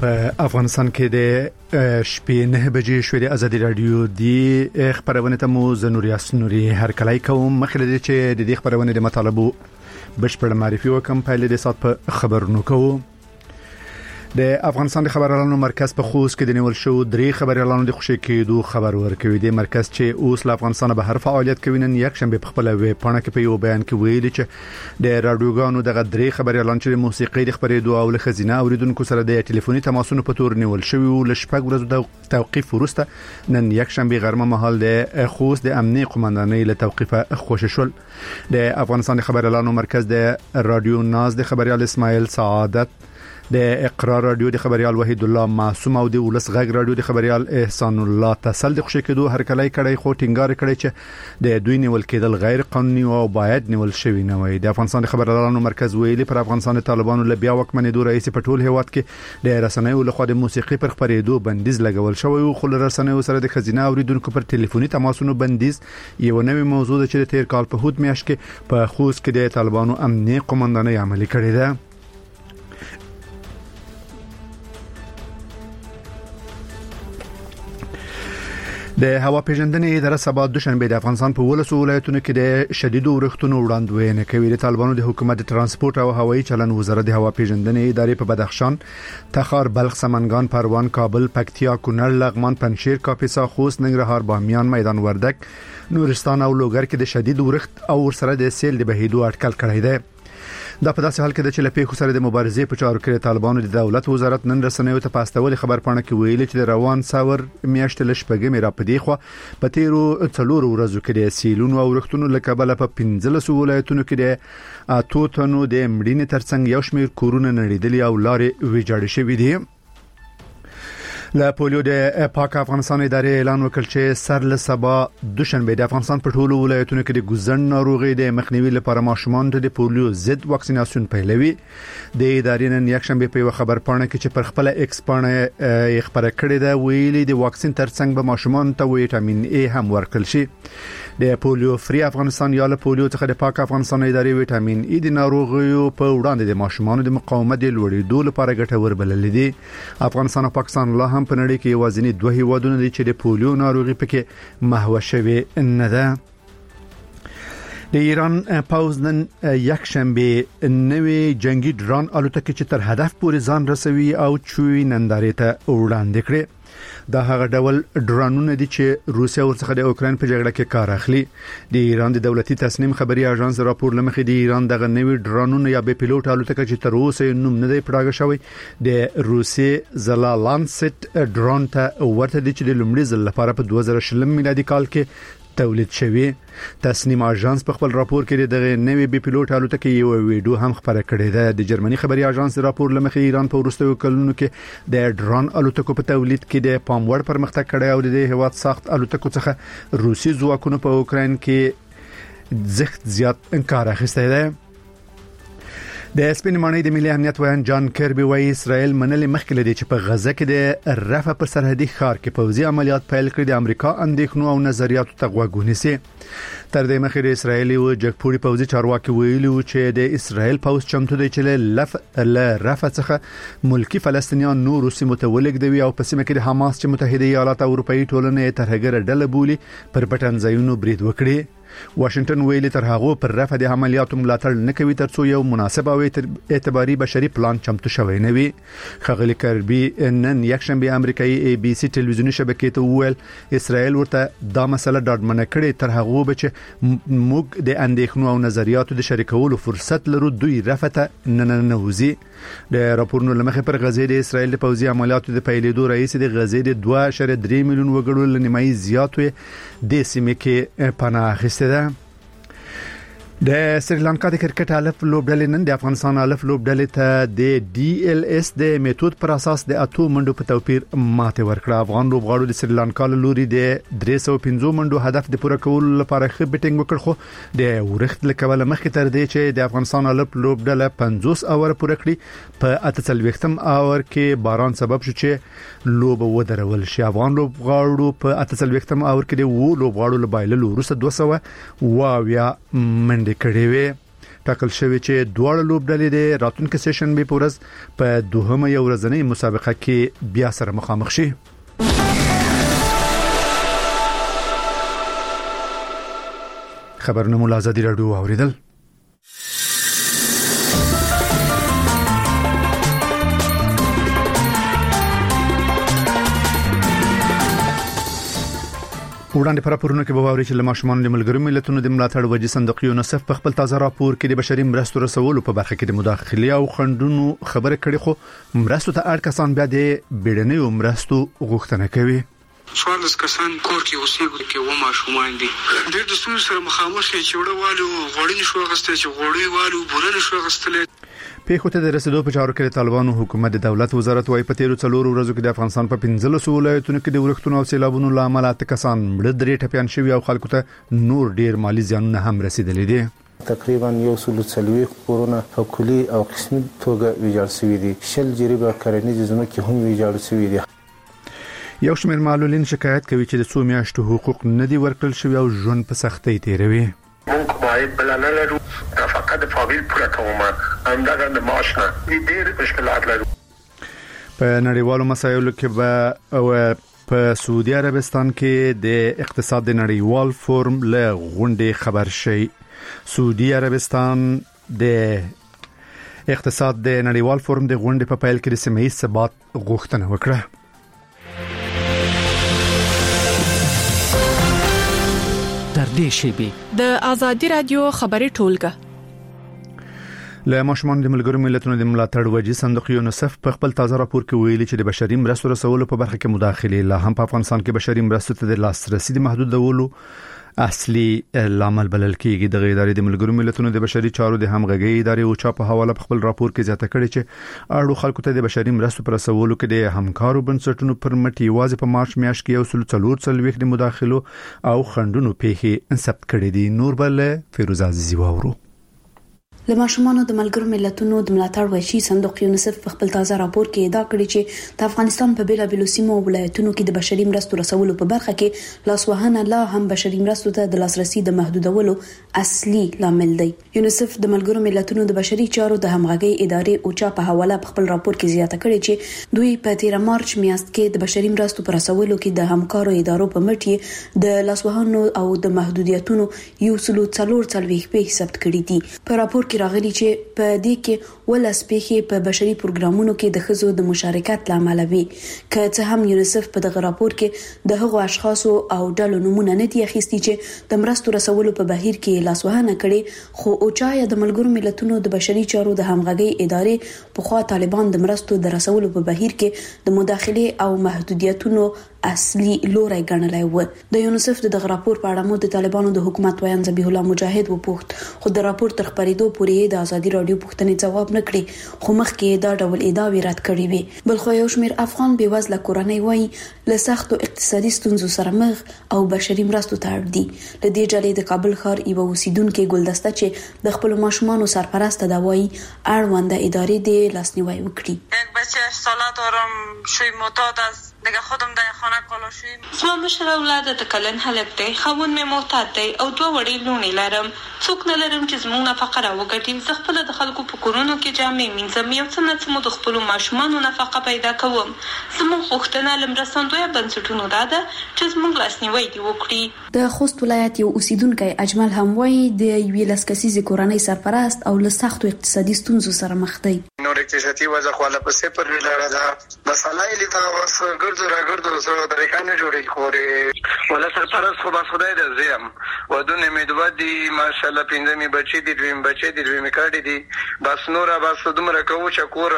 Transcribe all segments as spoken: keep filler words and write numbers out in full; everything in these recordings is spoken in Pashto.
په افغانستان کې د شپې نه بجې شوې د ازادي رادیو دی خبرونه ته مو زنوریاس نوري هر کله کوم مخلد چې د دې خبرونه د مطالبه بشپړ معرفي وکم په لید سات په خبرونو کوو د افغانستان د خبريالانو مرکز په خوست کې د نیول شو درې خبريالانو د خوشي کېدو خبر ورکوي د مرکز چې اوس له افغانستان به هر فعالیت کوي نن یک شنبه په خپل وی پاڼه کې په یو بیان کې ویلي چې د رادیوګانو د درې خبريالانو چې موسیقي د خبرېدو او له خزینه اوریدونکو سره د ټلیفوني تماسونو په تور نیول شوی او له شپږ ورځې د توقيف ورسته نن یک شنبه غرمه مهال د خوست د امنیه قومندانۍ له توقيفه خوشی شول د افغانستان د خبريالانو مرکز د رادیو ناز د خبريال اسماعیل سعادت د اقرار رادیو د خبريال وحید الله معصوم او د ولس غږ رادیو د خبريال احسان الله تسل د خوشی کېدو هر کله کړي خو ټینګار کړي چې د دوی نیول کېدل غیر قانوني او باید نیول شوی نه وي د افغانستان د خبريالانو مرکز ویلي پر افغانستان طالبانو له بیا وکمنې دوه رئیس په ټول هیواد کې د رسنیو له خوا د موسیقي پر خبرېدو بندیز لګول شوی او خل رسنیو سره د خزینه اوریدونکو پر ټلیفوني تماسونو بندیز یو نوې موضوع ده چې تیر کال په هود میاشت کې په خوست کې د طالبانو امنیه قومندانۍ عملي کړې ده د هوا پیژندنې اداره سبا دوشنبه د افغانستان په ولسو ولایتونو کې د شدیدو ورښتونو وړاندوینه کوي د طالبانو د حکومت د ترانسپورت او هوایي چلن وزارت د هوا پیژندنې ادارې په بدخشان، تخار، بلخ، سمنګان، پروان، کابل، پکتیا، کونړ، لغمان، پنجشیر، کاپیسا، خوست، ننګرهار، بامیان، میدان وردک، نورستان او لوګر کې د شدید ورښت او سره د سیل د بهیدو اټکل کړی دی دا په داسې حال کې د چلپې خو سره د مبارزې په چارو کې طالبانو د دولت وزارت نن رسنیو ته پاستول خبر پاڼه کې ویلي چې د روان ساور میاشت لشپګې میرا پدې خو په تیرو څلورو ورځو کې د سیلونو او ورښتونو لکبل په پنځلس ولایتونو کې د اتوتنو د مړینې ترڅنګ یو شمېر کورونه نړیدلي او لارې ویجاړې شوې دي له پولیو د پاک افغانستان ادارې اعلان وکړ چې سر له سبا دوشنبه د افغانستان په ټولو ولایتونو کې د ګوزن ناروغي د مخنیوي لپاره ماشومان ته د پولیو ضد واکسیناسیون پیلوي د ادارې نن یک شنبه په خبر پاڼه کې چې پر خپل ایکس پاڼه خبره کړې ده ویلي د واکسین ترڅنګ به ماشومان ته ویټامین ای هم ورکړل شي د پولیو فری افغانستان یا له پولیو څخه د پاک افغانستان ادارې ویټامین ای د ناروغیو په وړاندې د ماشومان د مقاومت لوړېدو لپاره ګټور بلل دي افغانستان او پاکستان له هم په نړۍ کې یوازینی دوه هیوادونه دي چې د پولیو ناروغي پکې محو شوی نه ده د ایران پاوز نن یک شنبه نوې جنگي ډرون الوتکې چې تر هدف پورې ځان رسوي او چوي نندارې ته وړاندې کړي دا هغه ډول ډرونونه دي چې روسیا ورڅخه د اوکرين په جګړه کې کار اخلي د ایران د دولتي تصمیم خبري اژانس راپور لمخې د ایران دغه نوې ډرونونه یا به پیلوټ الوتکه چې تر اوسه نوم نه دی پړاګه شوی د روسي زلا لانسټ ډرون ته ورته دي چې د لومړي ځل لپاره په دوه زره شلم میلادي کال کې تولید شوی تصنیم اژانس په خپل راپور کې دغه نوې بي پیلوټ الوتکه یو ویډیو هم خبره کړې ده د جرمني خبري اژانس راپور لمخې ایران په وروستیو کلونو کې د ډرون الوتکو په تولید کې د پاموړ پرمختګ کړی او د هواد ساخت الوتکو څخه روسي ځواکونو په اوکرين کې زخت زیات انکار اخیستی دی د سپین مانی د ملي امنیت ویان جان کربي وايي اسرائیل منلې مخکې لدی چې په غزه کې د رفح پر سرحدي ښار کې پوځي عملیات پیل کړي د امریکا اندېښنو او نظریاتو ته غوږ ونیسي تر دې مخکې د اسرایلی او جګپوري پوځي چارواکي ویلي و چې د اسرائیل پوځ چمتو دی چې لف ل رفح څخه ملکی فلسطینیان نور سیمو ته ولګدوي او په سیمه کې د حماس چې متحده ایالات او اروپאי ټولنې ترهګر ډله بولي پر پټن ځایونو برید وکړي واشنگټن ویلي تر هغه پر رفح د عملیاتو ملاتړ نه کوي ترڅو یو مناسب او اعتباري بشري پلان چمتو شوی نه وي خغلی کربي نن یک شنبه امریکایي ای بي سي ټلویزیوني شبکې ته ویل اسرائیل ورته دا مسله ډاډمنه کړي تر هغه به چې موږ د اندېښنو او نظریاتو د شریکولو فرصت لرو دوی رفح ته نه نه وزي د راپورونو لمخې پر غزه د اسرائیل د پوځي عملیاتو د پیلېدو رئیس د غزه د دوه اعشاریه درې میلیون وګړو لنیمایي زیاتوي د سیمې کې پناه اخیسته ده د سریلانکا د کرکټ الف لوبډلې نن د افغانستان الف لوبډلې ته د ډي ال اس د میتود پر اساس د اتو منډو په توپیر ماته ورکړه افغان لوبغاړو د سریلانکا لوري د درې سوه پنځه منډو هدف د پوره کولو لپاره ښه بیټینګ وکړ خو د ورښت لکول مخکې تر دې چې د افغانستان الف لوبډلې پنځوس اور پوره کړی په اتهڅلوېښتم اور کې باران سبب شو چې لوب ودرول شي افغان لوبغاړو په اتهڅلوېښتم اور کې د وو لوبغاړو لبایللو وروسته دوه سوه واویا منډې کړې وې ټاکل شوی چې دواړه لوبډلې د راتلونکي سیشن به پورز په دوهمه یو ورځنۍ مسابقه کې بیا سره مخامخ شي. خبرونه مولا ازادي رادیو اوریدل. وړاندې پر راپورونه کې به واوري چې لماشمان د ملګرو ملتونو د ملاتړ وجې صندوق یونیسف په خپل تازه راپور کې د بشري مرستو رسولو په برخه کې د مداخلې او خنډونو خبره کړې، خو مرستو ته اړ کسان بیا د بیړنیو مرستو غوښتنه کوي. څوارلس کسان کور کې اوسېږي کې و ماشومان دي ډېر د ستونزو سره مخامخ دي چې وړوالو غوړي نشو غستې چې غوړي والو بوره نشو غستلې. پیښو ته د رسیدو په چارو کې طالبانو حکومت د دولت وزارت وايي په تیرو څلورو ورځو کې د افغانستان په پنځلس ولایتونو کې د ورښتونو او سیلابونو لامل اته کسان مړه درې ټپيان شوي او خلکو ته نور ډیر مالی زیانونه هم رسیدلي دي. تقریبا یو سل څلوي کورونه په کلی او قسمي توګه ویجاړ شوي دي. شل جریبه کرنیز ځمکې هم ویجاړ شوي دي. یو شمېر معلولین شکایت کوي چې د څو میاشتو حقوق نه دي ورکړل شوي او ژوند په سختۍ تیروي. مونږ باید بلنه لرو فقط فامیل پوره کومه همدغه د معاشنه ډېر مشکلات لرو. په نړیوالو مسایلو کې به او په سعودي عربستان کې د اقتصاد د نړیوال فورم له غونډې خبر شي. سعودي عربستان د اقتصاد د نړیوال فورم د غونډې په پیل کې د سیمه ییز ثبات غوښتنه وکړه. د ازادي رادیو خبري ټولګه له ماشومان د ملګرو ملتونو د ملاتړ وجې صندوق یونیسف په خپل تازه راپور کې ویلي چې د بشري مرستو رسولو په برخه کې مداخله لا هم په افغانستان کې بشري مرستو ته د لاسرسي د محدودولو اصلي لامل بلل کېږي. د ادارې د ملګرو ملتونو د بشري چارو د همغږي ادارې او چا په حواله په خپل راپور کې زیاته کړې چې اړو خلکو ته د بشري مرستو پر رسولو کې د همکارو بنسټونو پر مټ یوازې په مارچ میاشت کې یو سل څلور څلويخ د مداخلو او خنډونو پیښې ثبت کړې دي. نور بل فیروز عزیزی واورو. لماشمانو د ملګرو ملتونو د ملاتړ وشي صندوق یونیسف په خپل تازه راپور کې ادعا کړې چې د افغانستان په بیلابېلو سیمو او ولایتونو کې د بشري مرستو رسولو په برخه کې لاسوهنه لا هم بشري مرستو ته د لاسرسي د محدودولو اصلي لامل دی. یونیسف د ملګرو ملتونو د بشري چارو د همغږي ادارې او چا په حواله په خپل راپور کې زیاته کړې چې دوی په تیر مارچ میاشت کې د بشري مرستو پر رسولو کې د همکارو ادارو په مټ د لاسوهنو او د محدودیتونو یو سل څلور څلويخ پیښې ثبت کړې دي. په راپور راغلي چې په دې کې ولس پیښې په بشري پروګرامونو کې د خزو د مشارکت لامل وي. که څه هم یونیسف په دغه راپور کې د هغو اشخاصو او ډلو نمونه نه دي اخیستي چې د مرستو رسولو په بهیر کې لاسوهنه کړي، خو اوچا د ملګرو ملتونو د بشري چارو د همغږي ادارې په خوا طالبان د مرستو د رسولو په بهیر کې د مداخله او محدودیتونو اصلي لوري ګڼلای و. د یونیسف د دغه راپور په اړه مو د طالبانو د حکومت ویان ذبیح الله مجاهد وپوښت، خو د راپور تر خبرېدو پورې د ازادي رادیو پوښتنې ځواب نه کړی، خو مخکې دا ډول ادعاوې رد کړې وي. بل خو یو شمېر افغان بېوزله کورنۍ وایي له سختو اقتصادي ستونزو سره مخ او بشري مرستو ته اړ دي. له دې ډلې د کابل ښار یو اوسیدونکو ګلدسته چې د خپل ماشومانو سرپرسته ده وایي اړونده ادارې د لاسنیوي وکړي. یک بچه هشت ساله دارم، شوی معتاد است، دیگه خودم در خانه کالا شویم. زما مشر اولاد د کلن هلک دی، خاوند مې معتاد دی او دوه وړې لوڼې لرم. څوک نه لرم چې زموږ نفقه راوګټي. زه خپله د خلکو په کورونو کې جامې مینځم، یو څه نه څه مو د خپلو ماشومانو نفقه پیدا کوم. زموږ غوښتنه له مرستندویه بنسټونو دا ده چې زموږ لاسنیوی دې وکړي. د خوست ولایت یو اوسیدونکی اجمل هم وایي د یوې لس کسیزې کورنۍ سرپرست او له سختو اقتصادي ستونزو سره مخ دی. نور اقتصادي وضع خو له پسې پر ویلاره ده. مساله یې لیده وس ګرځو را ګرځو سره طریقه نه جوړې خورې ولا سرپرست خو بس خدای دې زیم ودونه امیدوار دي ماشاءالله پنځمې بچي دي دویم بچي دي دویم کاډي دي بس نور بس دومره کوو چې کور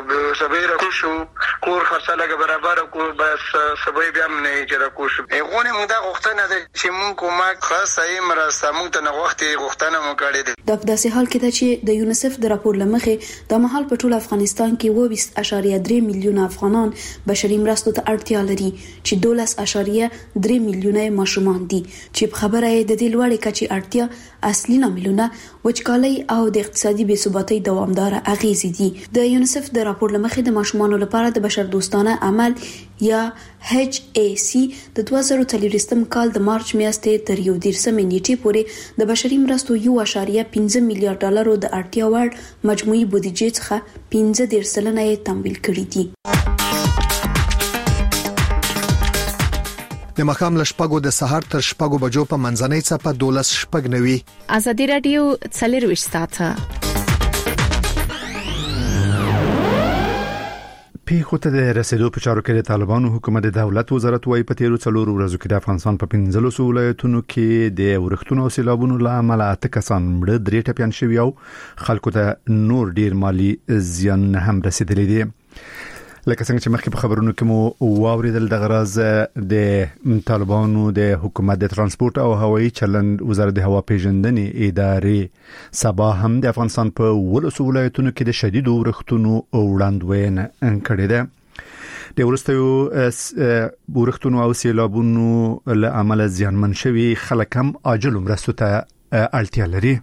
سبې را شو کور خرڅه لګ برابر کور بس سبې بیا نه چې را کو شو غوونه موږ دا غوښتنه ده چې موږ کومه خاصه یې مرسته موږ ته نه وخت غوښتنه مو کړې ده. د داسې حال کې ده چې د یونیسف د راپور لمخې د مهال په ټول افغانستان کې اووه ویشت اعشاریه درې میلیونه افغانان بشري مرستو ته اړتیا لري چې دولس اعشاریه درې میلیونه ماشومان دي چې په خبره یې د دې لوړې کچې اړتیا اصلي لاملونه وچکالي او د اقتصادي بېثباتۍ دوامدار اغیزې دي. د یونیسف د راپور لمخې د ماشومانو لپاره د بشر دوستانه عمل یا ایچ ای سی د دوه زره څلوېښتم کال د مارچ میاشتې تر یو دیرشمې نیټې پورې د بشري مرستو یو اعشاریه پنځه میلیارډ ډالرو د اړتیا وړ مجموعي بودیجې څخه پنځه دېرش سلنه یې تمویل کړي دي. د مخام لشپګو د سحر تر شپګو بجو په منځنۍ څپه دولس شپګ نوي. ازادي رادیو څلرويشت ساعته پیښو ته د رسیدو په چارو کې د طالبانو حکومت د دولت وزارت وايي په تیرو څلورو ورځو کې د افغانستان په پنځلس ولایتونو کې د ورښتونو او سیلابونو له امله اته کسان مړه، درې ټپيان شوي او خلکو ته نور ډیر مالی زیان هم رسیدلی دی. لکه څنګه چې مخکې په خبرونو کې مو واوریدل د غراز د طالبانو د حکومت د ترانسپورت او هوایي چلند وزارت د هوا پیژندنې ادارې سبا هم د افغانستان په ولسو ولایتونو کې د شدید ورښتونو وړاندوینه کړې ده. د ورستیو ورښتونو او سیلابونو له امله زیانمن شوي خلک هم عاجل مرستو ته اړتیا لري.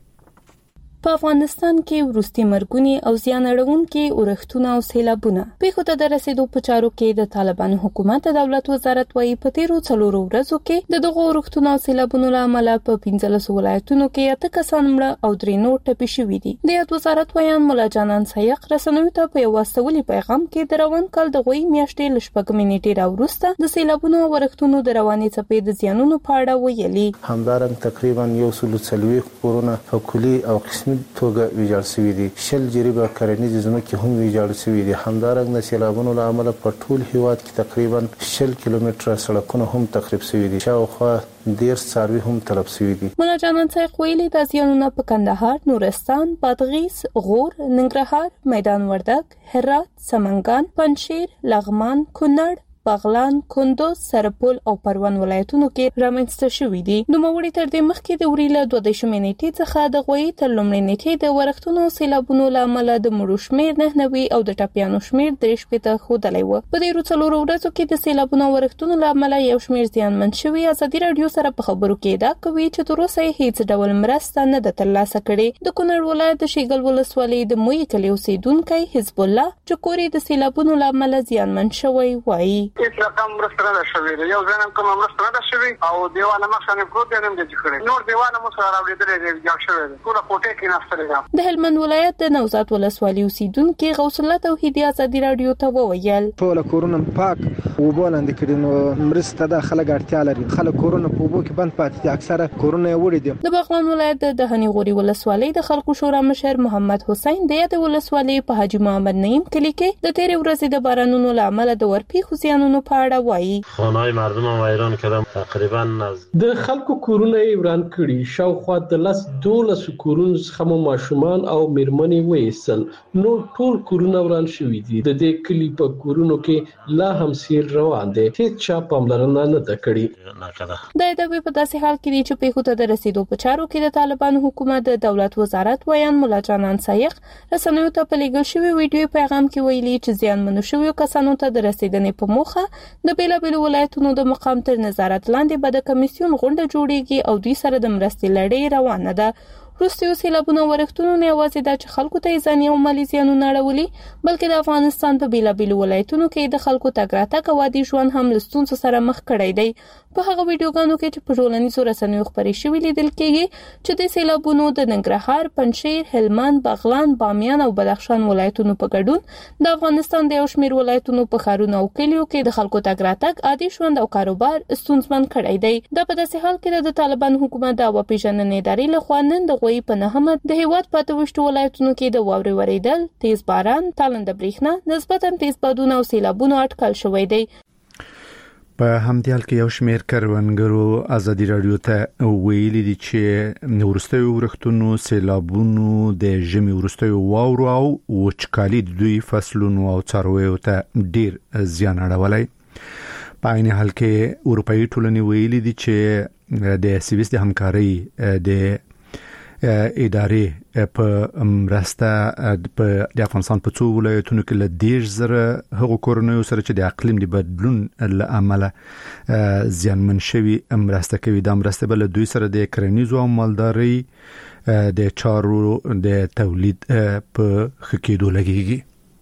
په افغانستان کې ورستي مرګونی او زیان اړونکي ورښتونه او سیلابونه پیښو ته د رسیدو په چارو کې د طالبانو حکومت د دولت وزارت وايي په تیرو څلورو ورځو کې د دغو ورښتونو او سیلابونو له امله په پنځلس ولایتونو کې اته کسان مړه او درې نور ټپي شوي دي. د یاد وزارت ویان مولا جانان سایق رسنوي ته په یو واستولي پیغام کې د روان کال د غوي میاشتې لشپږمې نیټې راوروسته د سیلابونو او ورښتونو د رواني څپې د زیانونو په اړه ویلي. همدارنګه تقریبا یو سل څلوېښت کورونه په کلی او قسمي توګه ویجاړ شوي دي. شل جریبه کرنیزې ځمکې هم ویجاړ شوي دي. همدارنګه د سیلابونو له امله په ټول هیواد کې تقریبا شل کیلومتره سړکونه هم تخریب شوي دي. شاوخوا ډیر څاروي هم تلف شوي دي. مولا جانان سایق ویلي د زیانونو په کندهار، نورستان، بادغیس، غور، ننګرهار، میدان وردګ، هرات، سمنګان، پنجشیر، لغمان، کونړ، بغلان، کندوز، سرپل او پروان ولایتونو کې رامنځته شوې دي. نو موړي تر دې مخکې د وریله دوه دیشمې نیټې څخه د غوي تر لومړۍ نیټې د ورښتونو او سیلابونو له امله د مړو شمېر نه نوي او د ټپيانو شمېر درې شپېته ښودلی و. په دې څلورو ورځو کې د سیلابونو او ورښتونو له امله یو شمېر زیانمن شوي. ازادي رادیو سره په خبرو کې ادعا کوي چې تر اوسه هیڅ ډول مرسته نه ده ترلاسه کړې. د کونړ ولایت د شیګل ولسوالۍ د موی کلی اوسیدونکی حزب الله چې کور یې د سیلابونو له امله زیانمن شوی وایي. هیڅ رقم مرسته نه شوې، یو ځنه کوم مرسته نه شوې او دیواله مخه پروت دی نن د ذکر نور دیواله مو سره راوړل دی جوړ شوی دی ټول کوټه کې ناستل دي. د هلمند ولایت د نوزاد ولسوالۍ اوسیدونکو غوث الله توحیدی ازادي رادیو ته وویل ټول کورونه پاک وبولاند کړي نو مرسته د خلک اړتیا لري. خلک کورونه په وبو کې بند پاتې دي، اکثره کورونه وړي دي. د بغلان ولایت د هنی غوري ولسوالۍ د خلکو شورا مشر محمد حسین د یاد ولسوالۍ په حاجی محمد نعیم کلی کې د تیرې ورځې د بارانونو له امله د ورپی خزيانونو په اړه وایي. خانه‌های مردم ویران کردم، تقریبا از د خلکو کورونه وران کړي. شاوخوا د لاس دولس کورونو څخه ماشومان او میرمنې وېسل، نو ټول کورونه وران شوي دي. د دې کلی په کورونو کې لا هم سیل روان دي، هیڅ چا پاملرنه نه ده کړې. د دې په داسې حال کې چې پیښو ته د رسیدو په چارو کې د طالبانو حکومت د دولت وزارت ویان مولا جانان سایق رسنیو ته په لګل شوی ویډیو پیغام کې ویلي چې زیانمنو شویو کسانو ته د رسیدنې په موخه د بیلابیلو ولایتونو د مقام تر نظارت لاندې به د کمیسیون غونډه جوړیږي او دوی سره د مرستې لړۍ روانه ده. وروستیو سیلابونو ورښتونو نه یوازې دا چې خلکو ته ځاني او مالی زیانونه اړولي، بلکې د افغانستان په بیلابیلو ولایتونو کې د خلکو تګ راتګ او عادي ژوند هم له ستونزو سره مخ کړی دی. په هغه ویډیوګانو کې چې په ټولنیزو رسنیو خپرې شوي لیدل کېږي چې د سیلابونو د ننګرهار، پنجشیر، هلمند، بغلان، بامیان او بدخشان ولایتونو په ګډون د افغانستان د یو شمېر ولایتونو په ښارونو او کلیو کې د خلکو تګ راتګ، عادي ژوند او کاروبار ستونزمن کړی دی. دا په داسې حال کې د طالبان حکومت د هوا پیژندنې ادارې لخوا نن د غوي په نهمه د هیواد په اته ویشتو ولایتونو کې د واورې ورېدل، تیز باران، تالنده برېښنا، نسبتاً تیز بادونه او سیلابونو اټکل شوی دی. په همدې حال کې یو شمېر کروندګرو ازادي رادیو ته ویلي دي چې ورستیو ورښتونو، سیلابونو، د ژمي ورستیو واورو او وچکالي د دوی فصلونو او څارویو ته ډیر زیان اړولی. په عین حال کې اروپאי ټولنې ویلي دي چې د سویس د همکارۍ د ادارې په مرسته په د افغانستان په څو ولایتونو کې له ډیر زره هغو کورنیو سره چې د اقلیم د بدلون له امله زیانمن شوي مرسته کوي. دا مرسته بل دوی سره د کرنیزو او مالداري د چارو د تولید په خکېدو لګيږي.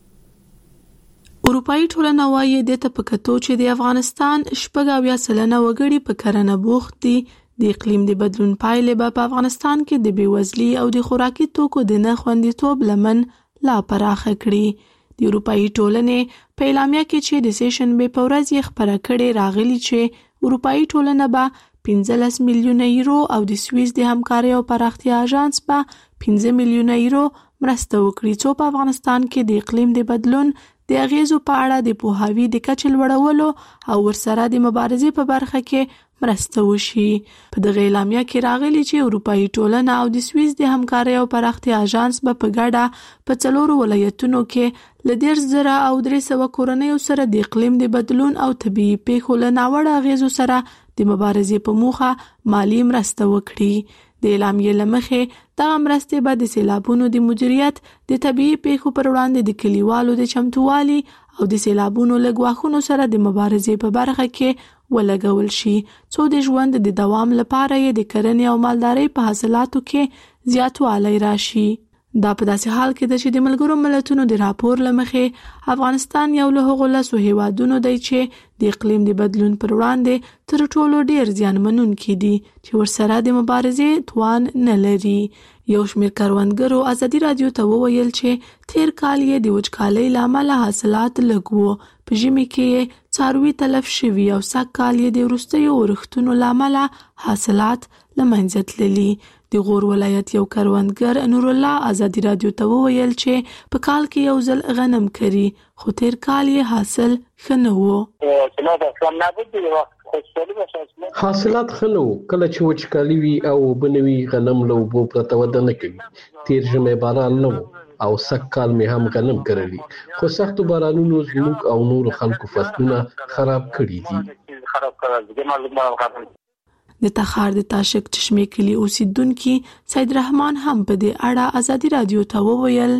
اروپאי ټولنه وايي د تپکتو چې د افغانستان شپږ اویا سلنه وګړي په کرنه بوخت دي. د اقلیم د بدلون پایلې به په افغانستان کې د بیوزلي او د خوراکي توکو د نه خوندیتوب لمن لا پراخه کړي. د اروپאי ټولنې په اعلامیه کې چې د سیشن به په ورځ یې خبره کړې راغلي چې اروپאי ټولنه به پنځلس میلیونه یورو او د سویس د همکارۍ او پراختیا اژانس به پنځه میلیونه یورو مرسته وکړي څو په افغانستان کې د اقلیم د بدلون د اغیزو په اړه د پوهاوي د کچې لوړولو او ورسره د مبارزې په برخه کې مرسته وشي. په دغه اعلامیه کې راغلي چې اروپאי ټولنه او د سویس د همکارۍ او پراختیا اژانس به په ګډه په څلورو ولایتونو کې له ډیر زره او درې سوه کورنیو سره د اقلیم د بدلون او طبيعي پیښو له ناوړه اغیزو سره د مبارزې په موخه مالی مرسته وکړي. د اعلامیې لمخې دغه مرستې به د سیلابونو د مدیریت، د طبيعي پیښو پر وړاندې د کلیوالو د چمتووالي او د سیلابونو له ګواښونو سره د مبارزې په برخه کې ولګول شي څو د ژوند د دوام لپاره یې د کرنې او مالدارۍ په حاصلاتو کې زیاتوالی راشي. دا په داسې حال کې ده چې د ملګرو ملتونو د راپور لمخې افغانستان یو له هغو لسو هیوادونو دی چې د اقلیم د بدلون پر وړاندې تر ټولو ډیر زیانمنونکي دي چې ورسره د مبارزې توان نه لري. یو شمېر کروندګرو ازادي رادیو ته وویل چې تیر کال یې د وچکالۍ له امله حاصلات لږ وو، په ژمي کې یې څاروي تلف شوي او سږ کال یې د وروستیو اورښتونو له امله حاصلات له منځه تللي. د غور ولایت یو کروندګر نور الله ازادي رادیو ته وویل چې په کال کې یو ځل غنم کري خو تیر کال یې حاصل ښه نه و. حاصلات خنو کله چې وچکالي وي او بنوي غنم له اوبو پرته وده نه کوي. تیر ژمی باران نه و او سږ کال مې هم غنم کرلي خو سختو بارانونو زموږ او نور خلکو فصلونه خراب کړي دي. د تخار د تاشک چشمه کلی اوسیدونکي سید رحمان هم په دې اړه ازادي رادیو ته وویل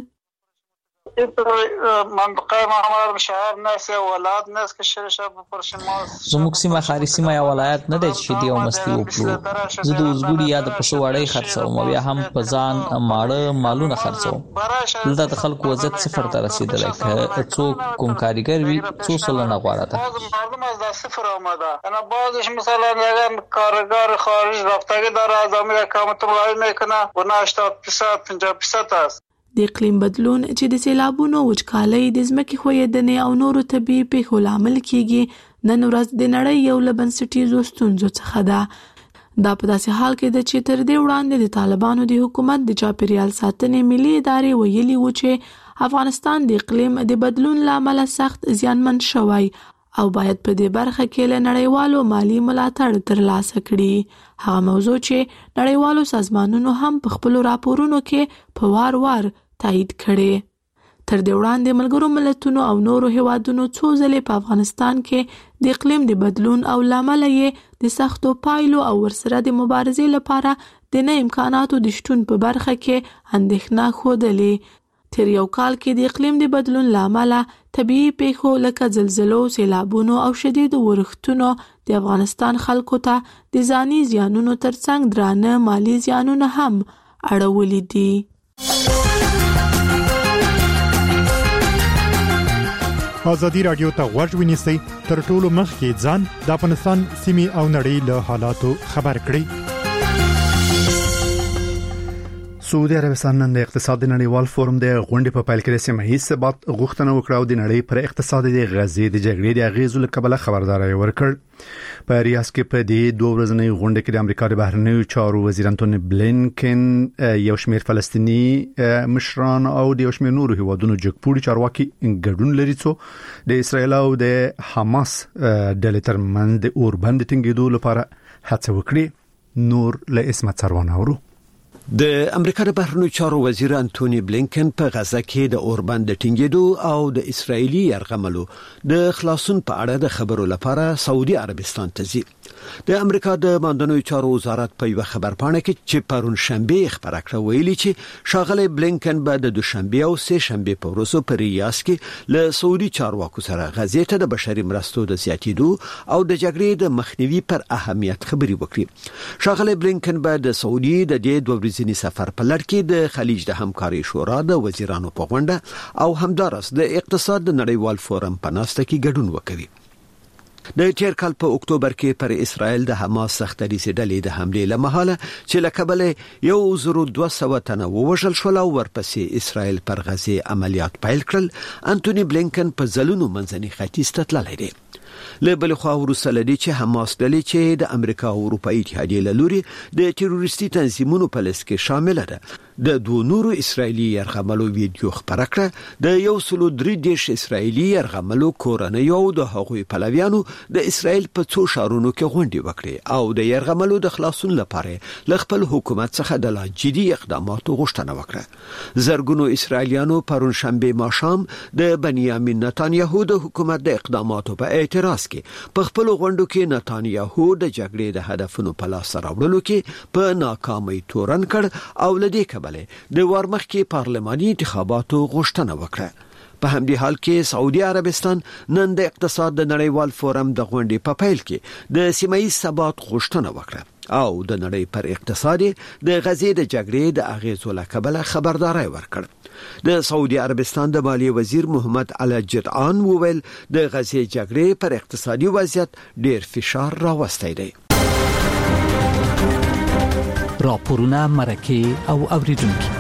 زموږ سیمه خاري سیمه یا ولایت نه دی چې دی او مستی وکړو. زه د اوسګوډي یا د پښو وړۍ خرڅوم او بیا هم په ځان ماړه مالونه خرڅوم. دلته د خلکو وضعیت صفر ته رسیدلی که څوک کوم کارګر وي څو سلنه غوره ده. صفر آمده یعنی بعضش مثلا اگر کارگر خارج رفتگی داره از آمده کامت ملاحظه میکنه و هشتاد درصد پنجاه درصد است. د اقلیم بدلون چې د سیلابونو، وچکالۍ، د ځمکې ښویېدنې او نورو طبیعي پیښو لامل کیږي نن ورځ د نړۍ یو له بنسټیزو ستونزو څخه ده. دا په داسې حال کې ده چې تر دې وړاندې د طالبانو د حکومت د چاپیریال ساتنې ملي ادارې ویلي وو چې افغانستان د اقلیم د بدلون له امله سخت زیانمن شوی او باید په دې برخه کې له نړیوالو مالی ملاتړ ترلاسه کړي. هغه موضوع چې نړیوالو سازمانونو هم په خپلو راپورونو کې په وار وار تایید کړي. تر دې وړاندې ملګرو ملتونو او نورو هیوادونو څو ځلې په افغانستان کې د اقلیم د بدلون او لامل یې د سختو پایلو او ورسره د مبارزې لپاره د نه امکاناتو د شتون په برخه کې اندېښنه ښودلې. تیر یو کال کې د اقلیم د بدلون لامل طبيعي پیښو لکه زلزلو، سیلابونو او شدیدو ورښتونو د افغانستان خلکو ته د ځاني زیانونو ترڅنګ درانه مالی زیانونه هم اړولي دي. ازادي رادیو ته غوږ ونیسئ تر ټولو مخکې ځان د افغانستان سیمې او نړۍ له حالاتو خبر کړئ. سعودي عربستان نن د اقتصادي نړیوال فورم د غونډې په پیل کې د سیمه ییز ثبات غوښتنه وکړه او د نړۍ پر اقتصاد د غزې د جګړې د اغیزو له کبله خبرداري ورکړ. په ریاض کې په دې دوه ورځنۍ غونډه کې د امریکا د بهرنیو چارو وزیر انټونی بلینکن، یو شمېر فلسطینی مشران او د یو شمېر نورو هیوادونو جګپوړي چارواکي ګډون لري څو د اسرایل او د حماس ډلې ترمنځ د اوربند ټینګېدو لپاره هڅه وکړي. نور له اسمت سروان اورو. د امریکا د بهرنیو چارو وزیر انټونی بلینکن په غزه کې د اوربند د ټینګېدو او د اسرایلی یرغملو د خلاصون په اړه د خبرو لپاره سعودي عربستان ته ځي. د امریکا د بهرنیو چارو وزارت په یو خبرپاڼه کې چې پرون شنبه خبره کړه ویلي چې شاغله بلینکن به د دوشنبه او سه شنبه په ورځو په ریاض کې له سعودي چارواکو سره غزه ته د بشري مرستو د زیاتېدو او د جګړې د مخنیوي پر اهمیت خبري وکړي. شاغله بلینکن به د سعودي د دې دوه ځینی سفر په لړ کې د خلیج د همکاري شورا د وزیرانو په غونډه او همدارس د اقتصاد د نړیوال فورم په ناسته کې ګډون وکړي. د تیر کال په اکتوبر کې پر اسرائیل د حماس سختريسي ډلې د حمله لمحاله چې لکبل یو زرو دوه سوه تنه ووژل شول او ورپسې اسرائیل پر غزه عملیات پیل کړل. انټونی بلینکن په ځلونو منځني ختیځ ته تللی دی. له بل خوا وروسته لدی چې حماس ډلې چې د امریکا او اروپאי اتحادیې له لوري د تروریستي تنظیمونو په لست کې شامل ده. د دوه نورو اسرایلی یرغملو ویډیو خبره کړه. د یو سلو درې دیش اسرایلی یرغملو کورنۍ او د هغوی پلویانو د اسرایل په څو شهرونو کې غونډې وکړې او د یرغملو د خلاصون لپاره ل خپل حکومت څخه د لا جدي اقداماتو غوښتنه وکړه. زرګونو اسرایلیانو پرون شنبه ماښام د بنیامین نتانیاهو د حکومت د اقداماتو په اعتراض کې په خپل غونډو کې نتانیاهو د جګړې د هدفونو په لاس راوړلو کې په ناکامۍ تورن کړ او لدې کبل د ورمخ کې پارلماني انتخاباتو غوښتنه وکړه. په همدې حال کې سعودي عربستان نن د اقتصاد د نړیوال فورم د غونډې په پیل کې د سیمایي ثبات غوښتنه وکړه او د نړۍ پر اقتصادي د غزې د جګړې د اغیزو له کبله خبرداري ورکړ. د سعودي عربستان د مالیې وزیر محمد علی جدعان وویل د غزې جګړې پر اقتصادي وضعیت ډیر فشار راوستی دی. راپورونه مرکه او اوریدونکو.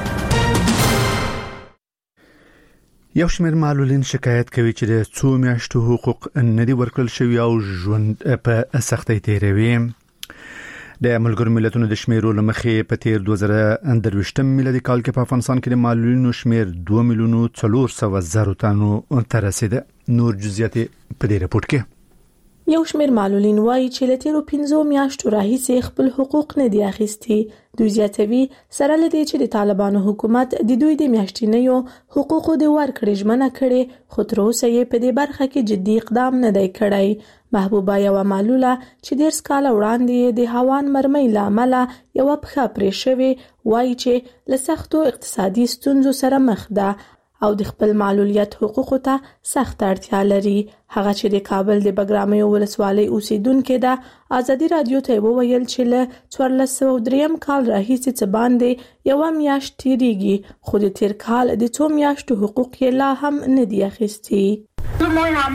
یو شمېر معلولین شکایت کوي چې د څو میاشتو حقوق نه دي ورکړل شوی او ژوند په سختۍ تیروي. د ملګرو ملتونو د شمیرو لمخې په تیر دوه زره درویشتم میلادي کال کې په افغانستان کې د معلولینو شمیر دوه میلیون څلور سوه زره تنو ته رسیده. نور جزئیات په دې رپورت کې. یو شمېر معلولین وایي چې له تیرو پنځو میاشتو راهیسې خپل حقوق نه دي اخیستي. دوی زیاتوي سره لدی چې د طالبانو حکومت د دوی د میاشتنیو حقوقو د ورکړې ژمنه کړې خو تر اوسه یې په دې برخه کې جدي اقدام نه دی کړی. محبوبه یو معلوله چې ډېر کال وړاندې د هاوان مرمۍ له امله یو پښه پرې شوې وایي چې له سختو اقتصادي ستونزو سره مخ ده او د خپل معلولیت حقوقو ته سخت اړتیا لري. هغه چې د کابل د بګرامي ولسوالۍ اوسیدونکو ده ازادي رادیو ته وویل چې له څوارلس سوه دریم کال راهیسې څه باندې یو میاشت تیریږي خو د تیر کال د څو میاشتو حقوق یې لا هم نه دي اخیستي. د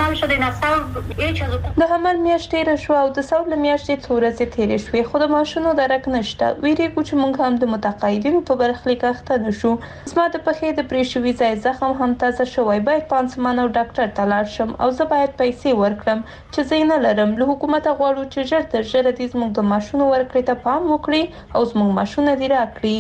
حمل میاشت تیر شو او د سول میاشتې څو ورځې تیرې شوې خو د ماشونو درک نشته. ویریږو چې موږ هم د متقاعدینو په برخلیک اخته نشو. زما د پښې د پرې شوي ځای زخم هم تازه شوی. باید پانسمان او ډاکټر ته لاړ شم او زه باید پیسې ورکړم چې زه نه لرم. له حکومته غواړو چې ژر تر ژره دې زموږ د ماشونو ورکړې ته پام وکړي او زموږ ماشونه دې راکړي.